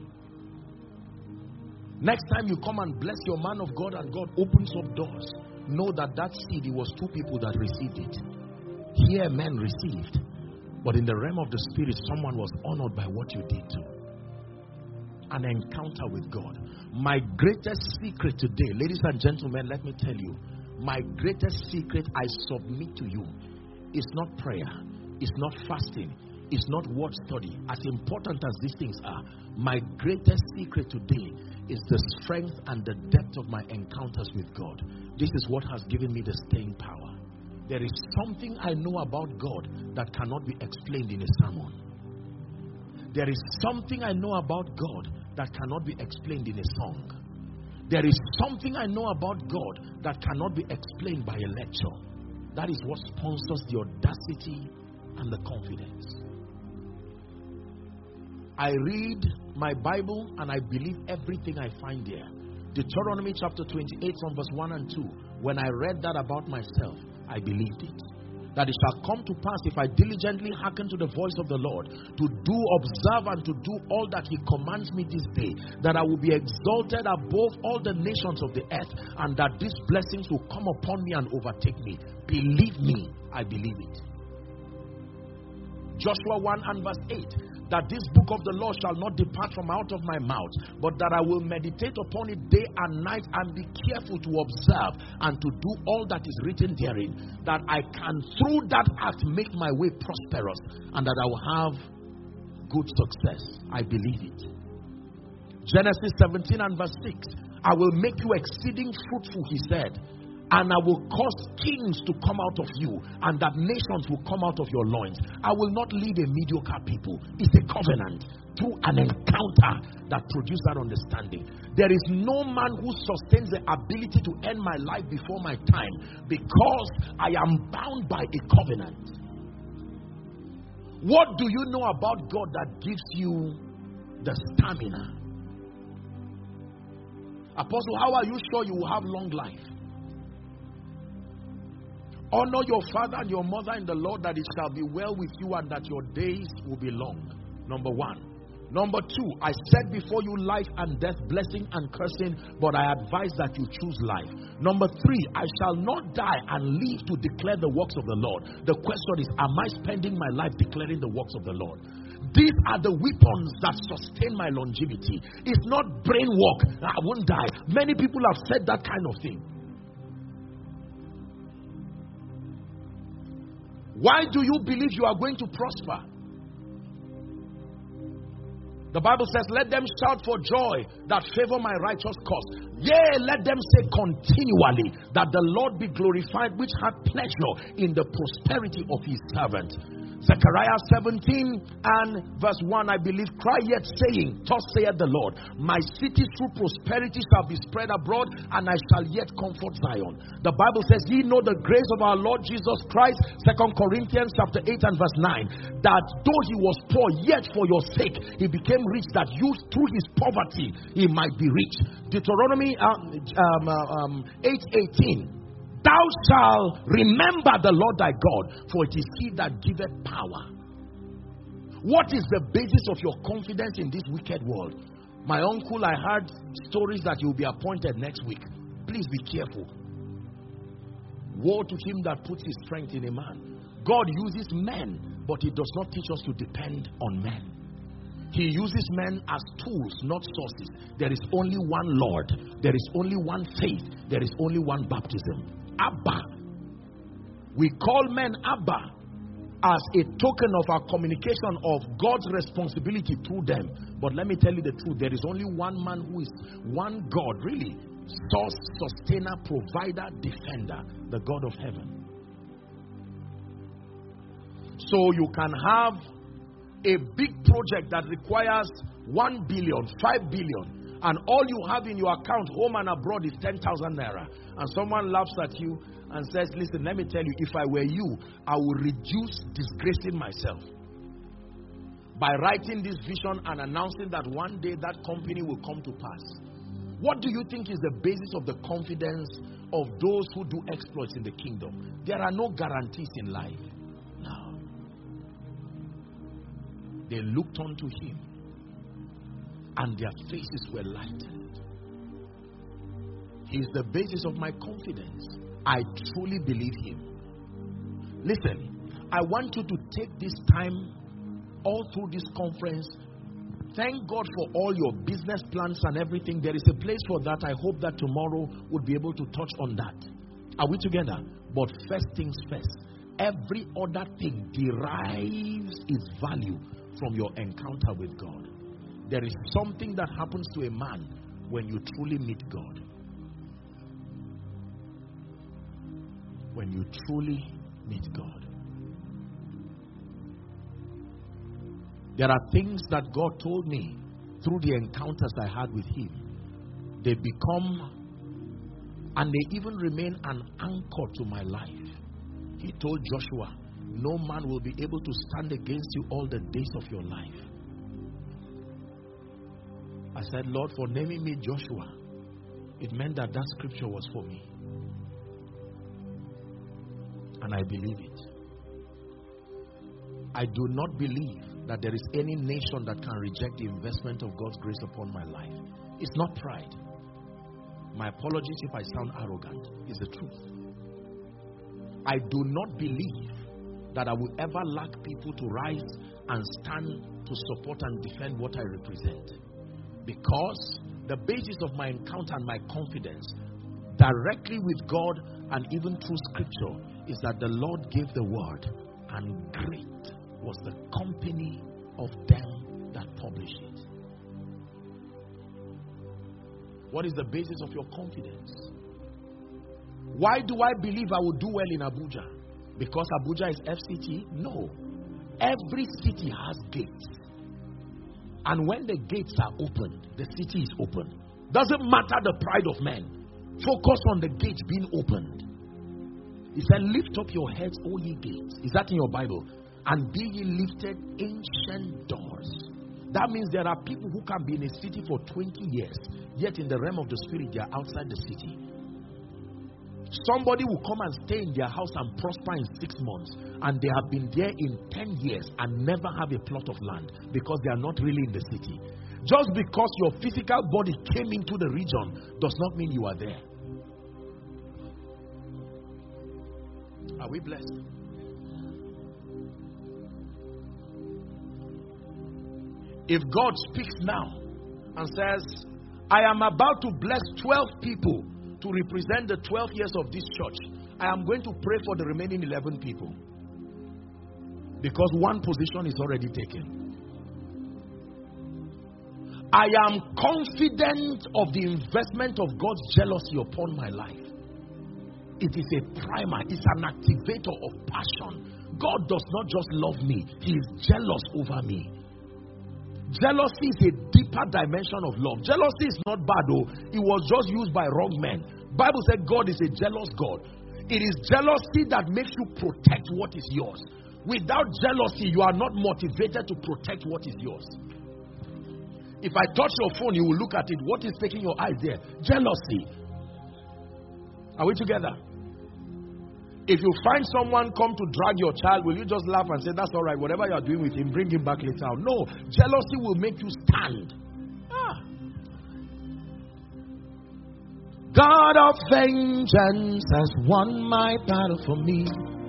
Next time you come and bless your man of God and God opens up doors, know that that seed, it was two people that received it. Here men received, but in the realm of the spirit, someone was honored by what you did too. An encounter with God. My greatest secret today, ladies and gentlemen, let me tell you, my greatest secret I submit to you is not prayer, it's not fasting, it's not word study. As important as these things are, my greatest secret today is the strength and the depth of my encounters with God. This is what has given me the staying power. There is something I know about God that cannot be explained in a sermon. There is something I know about God that cannot be explained in a song. There is something I know about God that cannot be explained by a lecture. That is what sponsors the audacity and the confidence. I read my Bible and I believe everything I find there. Deuteronomy chapter twenty-eight from verse one and two. When I read that about myself, I believed it. That it shall come to pass, if I diligently hearken to the voice of the Lord, to do, observe, and to do all that he commands me this day, that I will be exalted above all the nations of the earth, and that these blessings will come upon me and overtake me. Believe me, I believe it. Joshua one and verse eight. That this book of the law shall not depart from out of my mouth, but that I will meditate upon it day and night, and be careful to observe and to do all that is written therein, that I can through that act make my way prosperous, and that I will have good success. I believe it. Genesis seventeen and verse six. I will make you exceeding fruitful, he said, and I will cause kings to come out of you, and that nations will come out of your loins. I will not lead a mediocre people. It's a covenant through an encounter that produces that understanding. There is no man who sustains the ability to end my life before my time, because I am bound by a covenant. What do you know about God that gives you the stamina? Apostle, how are you sure you will have long life? Honor your father and your mother in the Lord, that it shall be well with you and that your days will be long. Number one. Number two, I set before you life and death, blessing and cursing, but I advise that you choose life. Number three, I shall not die and live to declare the works of the Lord. The question is, am I spending my life declaring the works of the Lord? These are the weapons that sustain my longevity. It's not brain work. I won't die. Many people have said that kind of thing. Why do you believe you are going to prosper? The Bible says, let them shout for joy that favor my righteous cause. Yea, let them say continually that the Lord be glorified, which had pleasure in the prosperity of his servant. Zechariah seventeen and verse one, I believe, cry yet saying, thus saith the Lord, my city through prosperity shall be spread abroad, and I shall yet comfort Zion. The Bible says, ye know the grace of our Lord Jesus Christ, Second Corinthians chapter eight and verse nine, that though he was poor, yet for your sake he became rich, that you through his poverty he might be rich. Deuteronomy um, um, um, eight eighteen. Thou shalt remember the Lord thy God, for it is he that giveth power. What is the basis of your confidence in this wicked world? My uncle, I heard stories that he will be appointed next week. Please be careful. Woe to him that puts his strength in a man. God uses men, but he does not teach us to depend on men. He uses men as tools, not sources. There is only one Lord. There is only one faith. There is only one baptism. Abba. We call men Abba as a token of our communication of God's responsibility through them. But let me tell you the truth. There is only one man who is one God, really. Source, sustainer, provider, defender. The God of heaven. So you can have a big project that requires one billion, five billion, and all you have in your account, home and abroad, is ten thousand naira. And someone laughs at you and says, listen, let me tell you, if I were you, I would reduce disgracing myself by writing this vision and announcing that one day that company will come to pass. What do you think is the basis of the confidence of those who do exploits in the kingdom? There are no guarantees in life. No. They looked unto him, and their faces were lightened. He is the basis of my confidence. I truly believe him. Listen, I want you to take this time all through this conference. Thank God for all your business plans and everything. There is a place for that. I hope that tomorrow we'll be able to touch on that. Are we together? But first things first. Every other thing derives its value from your encounter with God. There is something that happens to a man when you truly meet God. when you truly meet God. There are things that God told me through the encounters I had with Him. They become, and they even remain, an anchor to my life. He told Joshua, no man will be able to stand against you all the days of your life. I said, Lord, for naming me Joshua, it meant that that scripture was for me. And I believe it. I do not believe that there is any nation that can reject the investment of God's grace upon my life. It's not pride. My apologies if I sound arrogant. It's the truth. I do not believe that I will ever lack people to rise and stand to support and defend what I represent. Because the basis of my encounter and my confidence directly with God and even through scripture is that the Lord gave the word, and great was the company of them that published it. What is the basis of your confidence? Why do I believe I will do well in Abuja? Because Abuja is F C T? No. Every city has gates. And when the gates are opened, the city is open. Doesn't matter the pride of men. Focus on the gates being opened. He said, lift up your heads, O ye gates. Is that in your Bible? And be ye lifted, ancient doors. That means there are people who can be in a city for twenty years, yet in the realm of the spirit, they are outside the city. Somebody will come and stay in their house and prosper in six months, and they have been there in ten years and never have a plot of land because they are not really in the city. Just because your physical body came into the region does not mean you are there. Are we blessed? If God speaks now and says, I am about to bless twelve people to represent the twelve years of this church, I am going to pray for the remaining eleven people. Because one position is already taken. I am confident of the investment of God's jealousy upon my life. It is a primer, it's an activator of passion. God does not just love me, He is jealous over me. Jealousy is a deeper dimension of love. Jealousy is not bad though. It was just used by wrong men. Bible said God is a jealous God. It is jealousy that makes you protect what is yours. Without jealousy, you are not motivated to protect what is yours. If I touch your phone, you will look at it. What is taking your eyes there? Jealousy. Are we together? If you find someone come to drag your child, will you just laugh and say, that's all right, whatever you are doing with him, bring him back later? No. Jealousy will make you stand. Ah. God of vengeance has won my battle for me.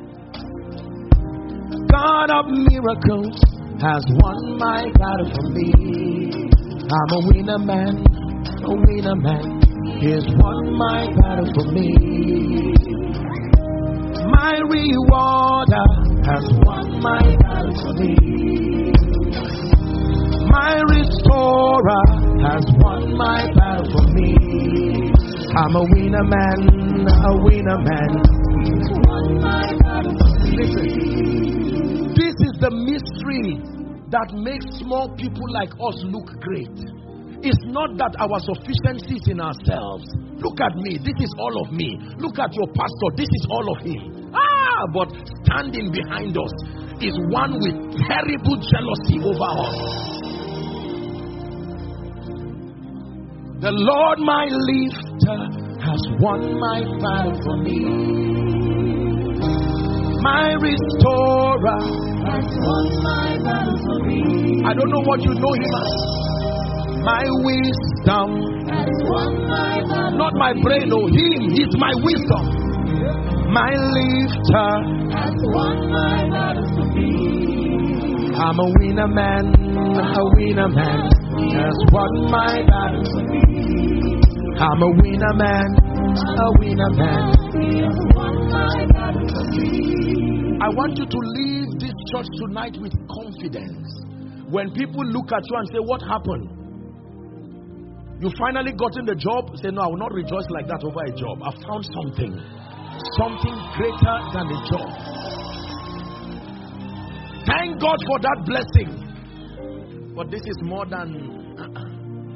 God of miracles has won my battle for me. I'm a winner man, a winner man. He's won my battle for me. My rewarder has won my battle for me. My restorer has won my battle for me. I'm a winner man, a winner man. He's won my battle for me. Listen, this is the mystery that makes small people like us look great. It's not that our sufficiency is in ourselves. Look at me, this is all of me. Look at your pastor, this is all of him. Ah, but standing behind us is one with terrible jealousy over us. The Lord my lifter has won my battle for me. My restorer has won my battle for me. I don't know what you know him as. My wisdom has won my battle. Not my brain, no, him, he's my wisdom. My lifter has won my battle for me. I'm a winner man, a winner man. Has won my battle for me. I'm a winner man, a winner man. He has won my battle for me. I want you to leave this church tonight with confidence. When people look at you and say, what happened? You finally gotten the job? Say, no, I will not rejoice like that over a job. I found something. Something greater than a job. Thank God for that blessing. But this is more than... Uh-uh.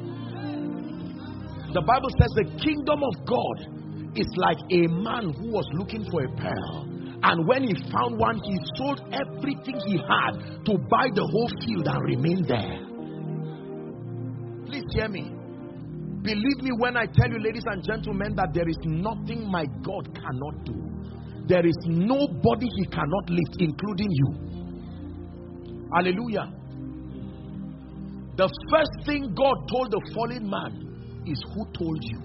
The Bible says the kingdom of God is like a man who was looking for a pearl. And when he found one, he sold everything he had to buy the whole field and remain there. Please hear me. Believe me when I tell you, ladies and gentlemen, that there is nothing my God cannot do. There is nobody he cannot lift, including you. Hallelujah. The first thing God told the fallen man is, who told you?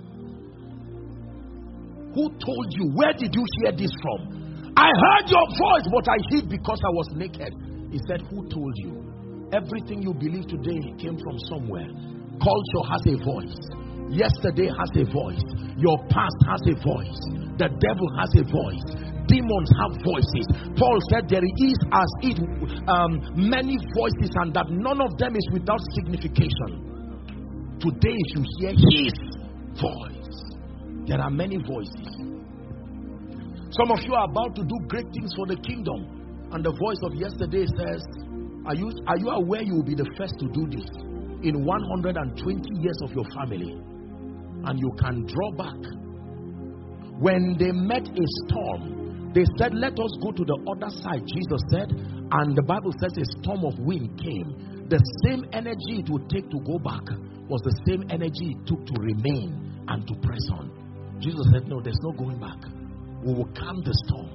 Who told you? Where did you hear this from? I heard your voice, but I hid because I was naked. He said, who told you? Everything you believe today came from somewhere. Culture has a voice. Yesterday has a voice. Your past has a voice. The devil has a voice. Demons have voices. Paul said there is as it um, many voices, and that none of them is without signification. Today, if you hear his voice, there are many voices. Some of you are about to do great things for the kingdom, and the voice of yesterday says, are you, are you aware you will be the first to do this in one hundred twenty years of your family? And you can draw back. When they met a storm, they said, let us go to the other side, Jesus said, and the Bible says a storm of wind came. The same energy it would take to go back was the same energy it took to remain and to press on. Jesus said, no, there's no going back. We will calm the storm.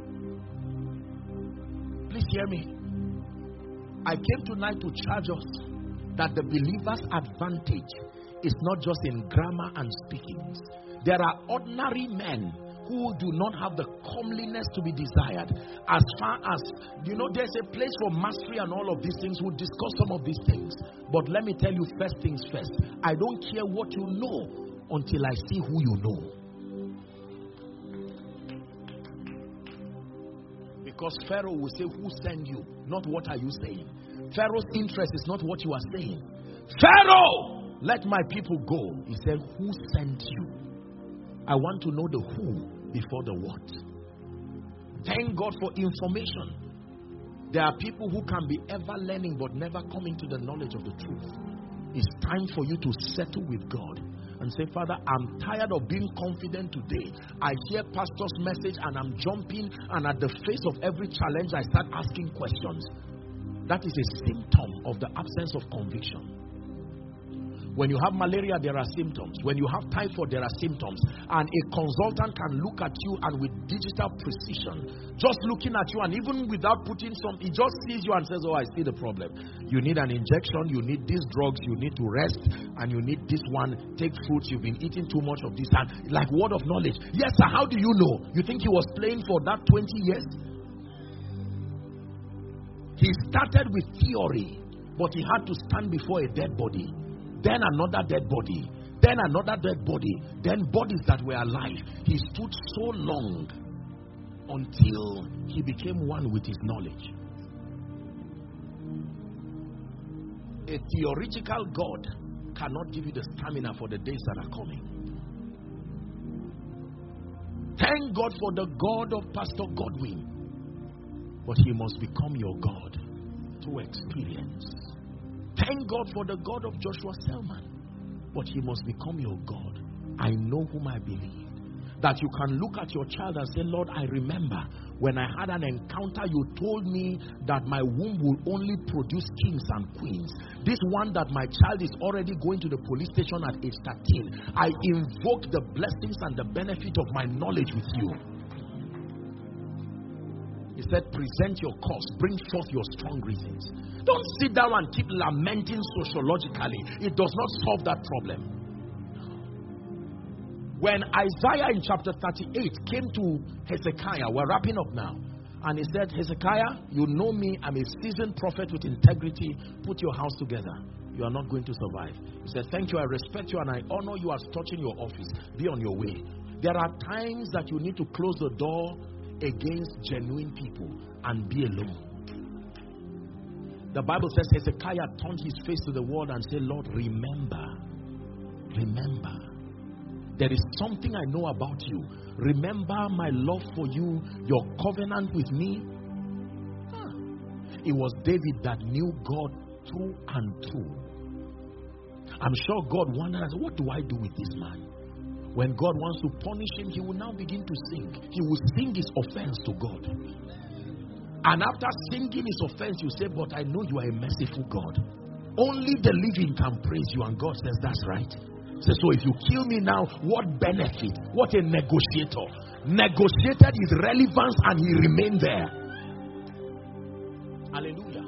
Please hear me. I came tonight to charge us that the believer's advantage is not just in grammar and speakings. There are ordinary men who do not have the comeliness to be desired. As far as, you know, there's a place for mastery and all of these things. We'll discuss some of these things. But let me tell you first things first. I don't care what you know until I see who you know. Because Pharaoh will say, who sent you? Not what are you saying. Pharaoh's interest is not what you are saying. Pharaoh, let my people go. He said, who sent you? I want to know the who before the what. Thank God for information. There are people who can be ever learning but never coming to the knowledge of the truth. It's time for you to settle with God and say, Father, I'm tired of being confident today. I hear pastor's message and I'm jumping, and at the face of every challenge I start asking questions. That is a symptom of the absence of conviction. When you have malaria, there are symptoms. When you have typhoid, there are symptoms. And a consultant can look at you and with digital precision, just looking at you and even without putting some, he just sees you and says, oh, I see the problem. You need an injection, you need these drugs, you need to rest, and you need this one. Take fruits, you've been eating too much of this. And like word of knowledge. Yes, sir, how do you know? You think he was playing for that twenty years? He started with theory, but he had to stand before a dead body. Then another dead body. Then another dead body. Then bodies that were alive. He stood so long until he became one with his knowledge. A theoretical God cannot give you the stamina for the days that are coming. Thank God for the God of Pastor Godwin. But he must become your God through experience. Thank God for the God of Joshua Selman. But he must become your God. I know whom I believe. That you can look at your child and say, Lord, I remember when I had an encounter, you told me that my womb will only produce kings and queens. This one that my child is already going to the police station at age thirteen. I invoke the blessings and the benefit of my knowledge with you. He said, present your cause, bring forth your strong reasons. Don't sit down and keep lamenting sociologically. It does not solve that problem. When Isaiah in chapter thirty-eight came to Hezekiah, we're wrapping up now, and he said, Hezekiah, you know me, I'm a seasoned prophet with integrity. Put your house together. You are not going to survive. He said, thank you, I respect you, and I honor you as touching your office. Be on your way. There are times that you need to close the door against genuine people and be alone. The Bible says Hezekiah turned his face to the wall and said, Lord, remember, remember. There is something I know about you. Remember my love for you, your covenant with me. Huh. It was David that knew God through and through. I'm sure God wondered, what do I do with this man? When God wants to punish him, he will now begin to sing. He will sing his offense to God. And after singing his offense, you say, but I know you are a merciful God. Only the living can praise you. And God says, that's right. So, so if you kill me now, what benefit? What a negotiator. Negotiated his relevance and he remained there. Hallelujah.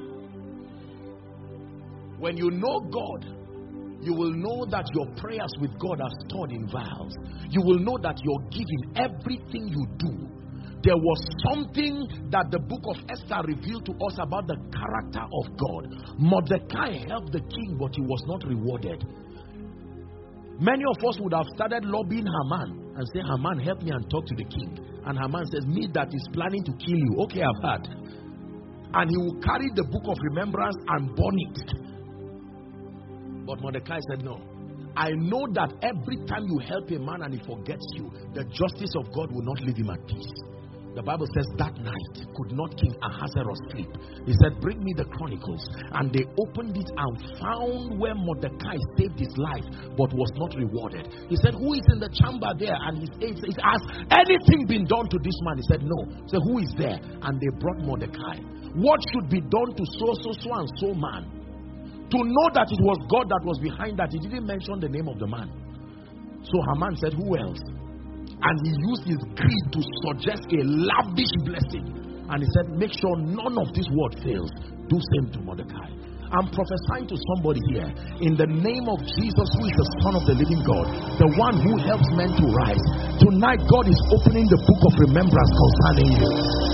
When you know God, you will know that your prayers with God are stored in vials. You will know that you're giving everything you do. There was something that the book of Esther revealed to us about the character of God. Mordecai helped the king, but he was not rewarded. Many of us would have started lobbying Haman and say, Haman, help me and talk to the king. And Haman says, me that is planning to kill you. Okay, I've heard. And he will carry the book of remembrance and burn it. But Mordecai said, no. I know that every time you help a man and he forgets you, the justice of God will not leave him at peace. The Bible says that night could not King Ahasuerus sleep. He said, bring me the chronicles. And they opened it and found where Mordecai saved his life but was not rewarded. He said, who is in the chamber there? And he asked, anything been done to this man? He said, no. He said, who is there? And they brought Mordecai. What should be done to so, so, so and so man? To know that it was God that was behind that, he didn't mention the name of the man. So Haman said, who else? And he used his greed to suggest a lavish blessing. And he said, make sure none of this word fails. Do same to Mordecai. I'm prophesying to somebody here. In the name of Jesus, who is the Son of the living God, the one who helps men to rise. Tonight, God is opening the book of remembrance concerning you.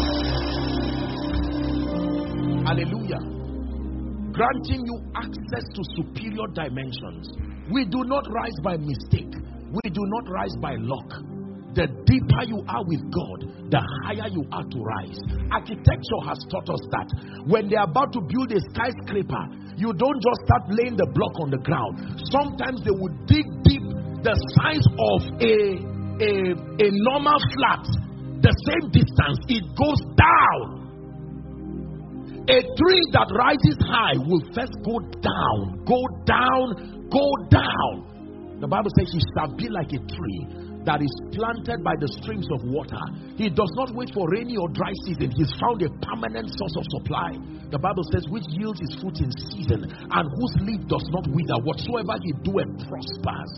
Hallelujah. Granting you access to superior dimensions. We do not rise by mistake. We do not rise by luck. The deeper you are with God, the higher you are to rise. Architecture has taught us that when they're about to build a skyscraper, you don't just start laying the block on the ground. Sometimes they would dig deep, the size of a, a, a normal flat, the same distance, it goes down. A tree that rises high will first go down, go down, go down. The Bible says he shall be like a tree that is planted by the streams of water. He does not wait for rainy or dry season. He's found a permanent source of supply. The Bible says, which yields his fruit in season, and whose leaf does not wither. Whatsoever he doeth prospers.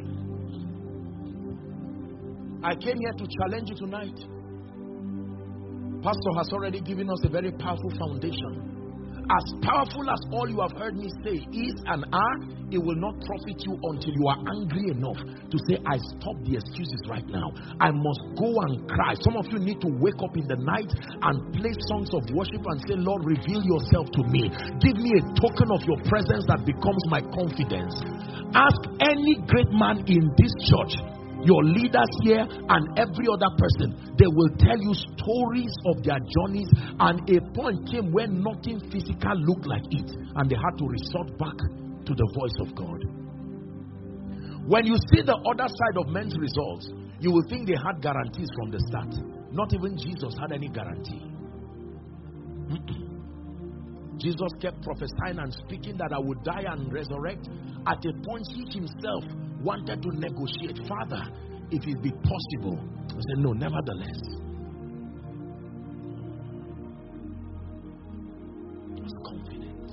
I came here to challenge you tonight. Pastor has already given us a very powerful foundation. As powerful as all you have heard me say is and are, it will not profit you until you are angry enough to say, I stop the excuses right now. I must go and cry. Some of you need to wake up in the night and play songs of worship and say, Lord, reveal yourself to me. Give me a token of your presence that becomes my confidence. Ask any great man in this church, your leaders here and every other person, they will tell you stories of their journeys, and a point came when nothing physical looked like it and they had to resort back to the voice of God. When you see the other side of men's results, you will think they had guarantees from the start. Not even Jesus had any guarantee. Jesus kept prophesying and speaking that I would die and resurrect. At a point he himself wanted to negotiate. Father, if it be possible. I said, no, nevertheless. I was confident.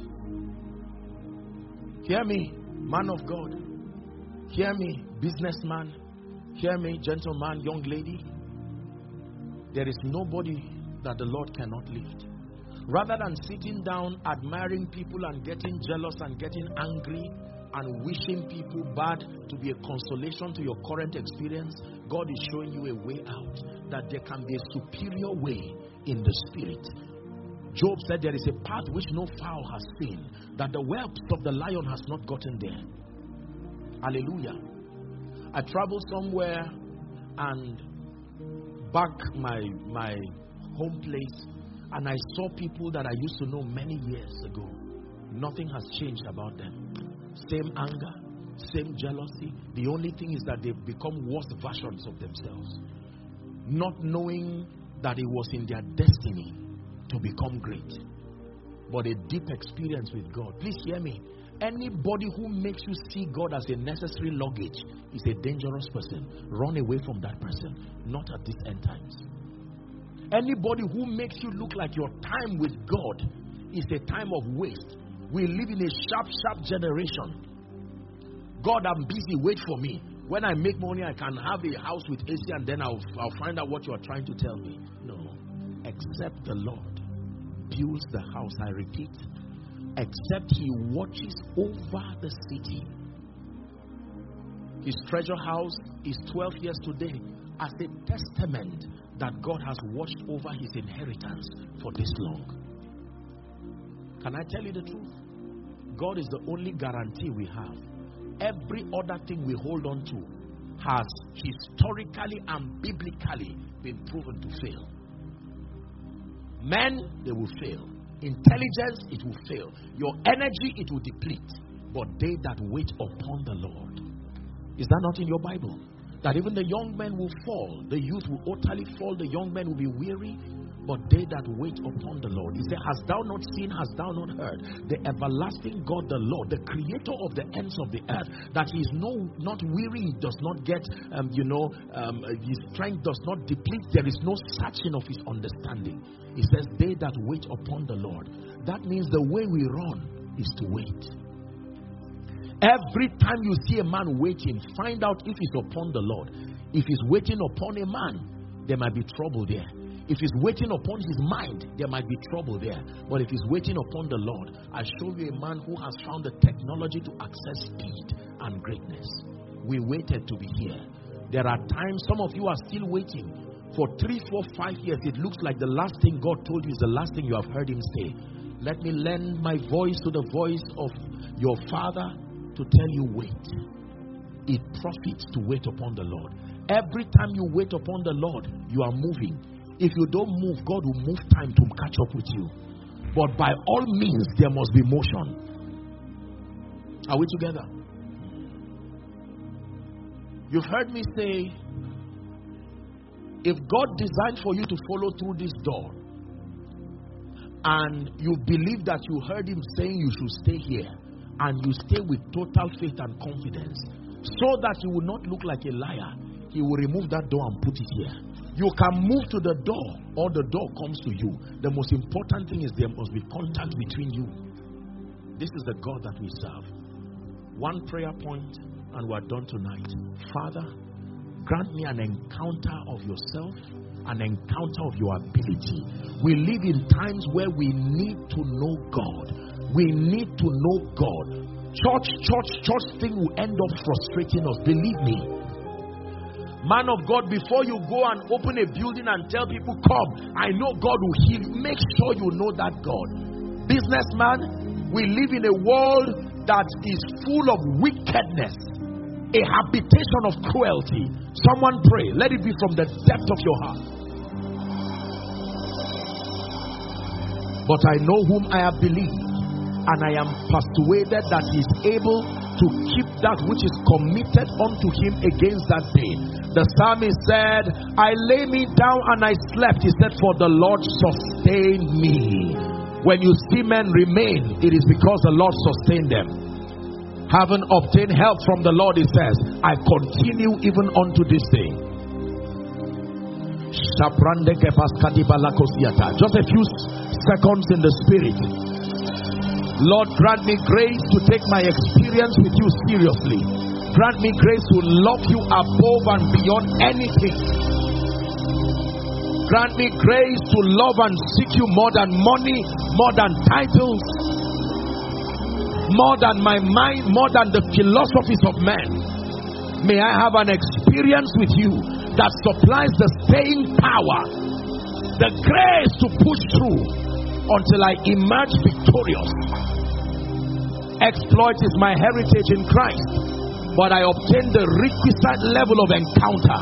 Hear me, man of God. Hear me, businessman. Hear me, gentleman, young lady. There is nobody that the Lord cannot lift. Rather than sitting down, admiring people and getting jealous and getting angry and wishing people bad to be a consolation to your current experience, God is showing you a way out, that there can be a superior way in the spirit. Job said there is a path which no fowl has seen, that the whelps of the lion has not gotten there. Hallelujah. I traveled somewhere and back my my home place, and I saw people that I used to know many years ago. Nothing has changed about them. Same anger, same jealousy. The only thing is that they've become worse versions of themselves, not knowing that it was in their destiny to become great. But a deep experience with God. Please hear me. Anybody who makes you see God as a necessary luggage is a dangerous person. Run away from that person. Not at these end times. Anybody who makes you look like your time with God is a time of waste. We live in a sharp, sharp generation. God, I'm busy, wait for me. When I make money, I can have a house with A C and then I'll, I'll find out what you are trying to tell me. No. Except the Lord builds the house, I repeat. Except he watches over the city. His treasure house is twelve years today as a testament that God has watched over his inheritance for this long. Can I tell you the truth? God is the only guarantee we have. Every other thing we hold on to has historically and biblically been proven to fail. Men, they will fail. Intelligence, it will fail. Your energy, it will deplete. But they that wait upon the Lord. Is that not in your Bible? That even the young men will fall. The youth will utterly fall. The young men will be weary. But they that wait upon the Lord. He said, hast thou not seen, hast thou not heard? The everlasting God, the Lord, the creator of the ends of the earth, that he is no, not weary, he does not get, um, you know, um, his strength does not deplete. There is no searching of his understanding. He says, they that wait upon the Lord. That means the way we run is to wait. Every time you see a man waiting, find out if he's upon the Lord. If he's waiting upon a man, there might be trouble there. If he's waiting upon his mind, there might be trouble there. But if he's waiting upon the Lord, I show you a man who has found the technology to access speed and greatness. We waited to be here. There are times some of you are still waiting. For three, four, five years, it looks like the last thing God told you is the last thing you have heard him say. Let me lend my voice to the voice of your Father to tell you, wait. It profits to wait upon the Lord. Every time you wait upon the Lord, you are moving. If you don't move, God will move time to catch up with you. But by all means, there must be motion. Are we together? You've heard me say, if God designed for you to follow through this door, and you believe that you heard him saying you should stay here, and you stay with total faith and confidence, so that you will not look like a liar, he will remove that door and put it here. You can move to the door, or the door comes to you. The most important thing is there must be contact between you. This is the God that we serve. One prayer point, and we're done tonight. Father, grant me an encounter of yourself, an encounter of your ability. We live in times where we need to know God. We need to know God. Church, church, church thing will end up frustrating us. Believe me. Man of God, before you go and open a building and tell people, come, I know God will heal you. Make sure you know that God. Businessman, we live in a world that is full of wickedness, a habitation of cruelty. Someone pray. Let it be from the depth of your heart. But I know whom I have believed, and I am persuaded that he is able to keep that which is committed unto him against that day. The psalmist said, I lay me down and I slept. He said, for the Lord sustained me. When you see men remain, it is because the Lord sustained them. Having obtained help from the Lord, he says, I continue even unto this day. Just a few seconds in the spirit. Lord, grant me grace to take my experience with you seriously. Grant me grace to love you above and beyond anything. Grant me grace to love and seek you more than money, more than titles, more than my mind, more than the philosophies of men. May I have an experience with you that supplies the staying power, the grace to push through until I emerge victorious. Exploit is my heritage in Christ, but I obtain the requisite level of encounter.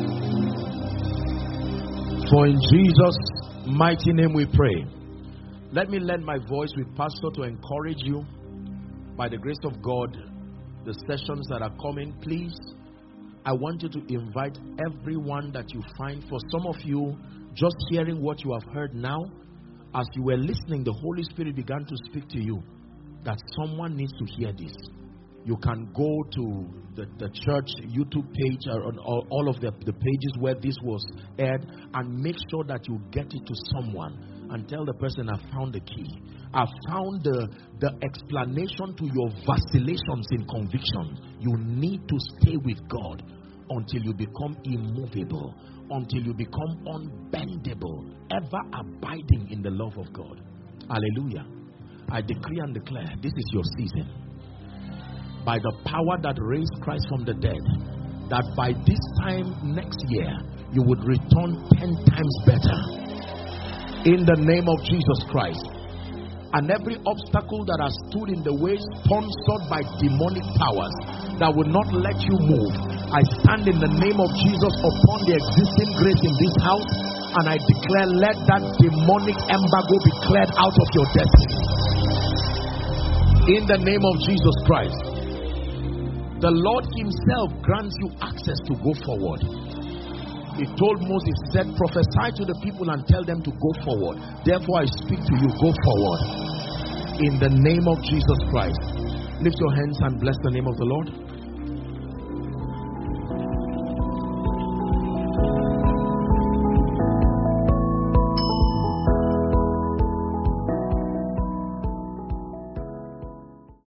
For in Jesus' mighty name we pray. Let me lend my voice with Pastor to encourage you. By the grace of God, the sessions that are coming, please, I want you to invite everyone that you find. For some of you, just hearing what you have heard now, as you were listening, the Holy Spirit began to speak to you that someone needs to hear this. You can go to the, the church YouTube page or on all, all of the, the pages where this was aired, and make sure that you get it to someone and tell the person, I found the key. I found the, the explanation to your vacillations in conviction. You need to stay with God until you become immovable, until you become unbendable, ever abiding in the love of God. Hallelujah. I decree and declare, this is your season. By the power that raised Christ from the dead, that by this time next year, you would return ten times better. In the name of Jesus Christ. And every obstacle that has stood in the way, sponsored by demonic powers that will not let you move, I stand in the name of Jesus upon the existing grace in this house, and I declare, let that demonic embargo be cleared out of your destiny. In the name of Jesus Christ. The Lord himself grants you access to go forward. He told Moses, he said, prophesy to the people and tell them to go forward. Therefore I speak to you, go forward. In the name of Jesus Christ. Lift your hands and bless the name of the Lord.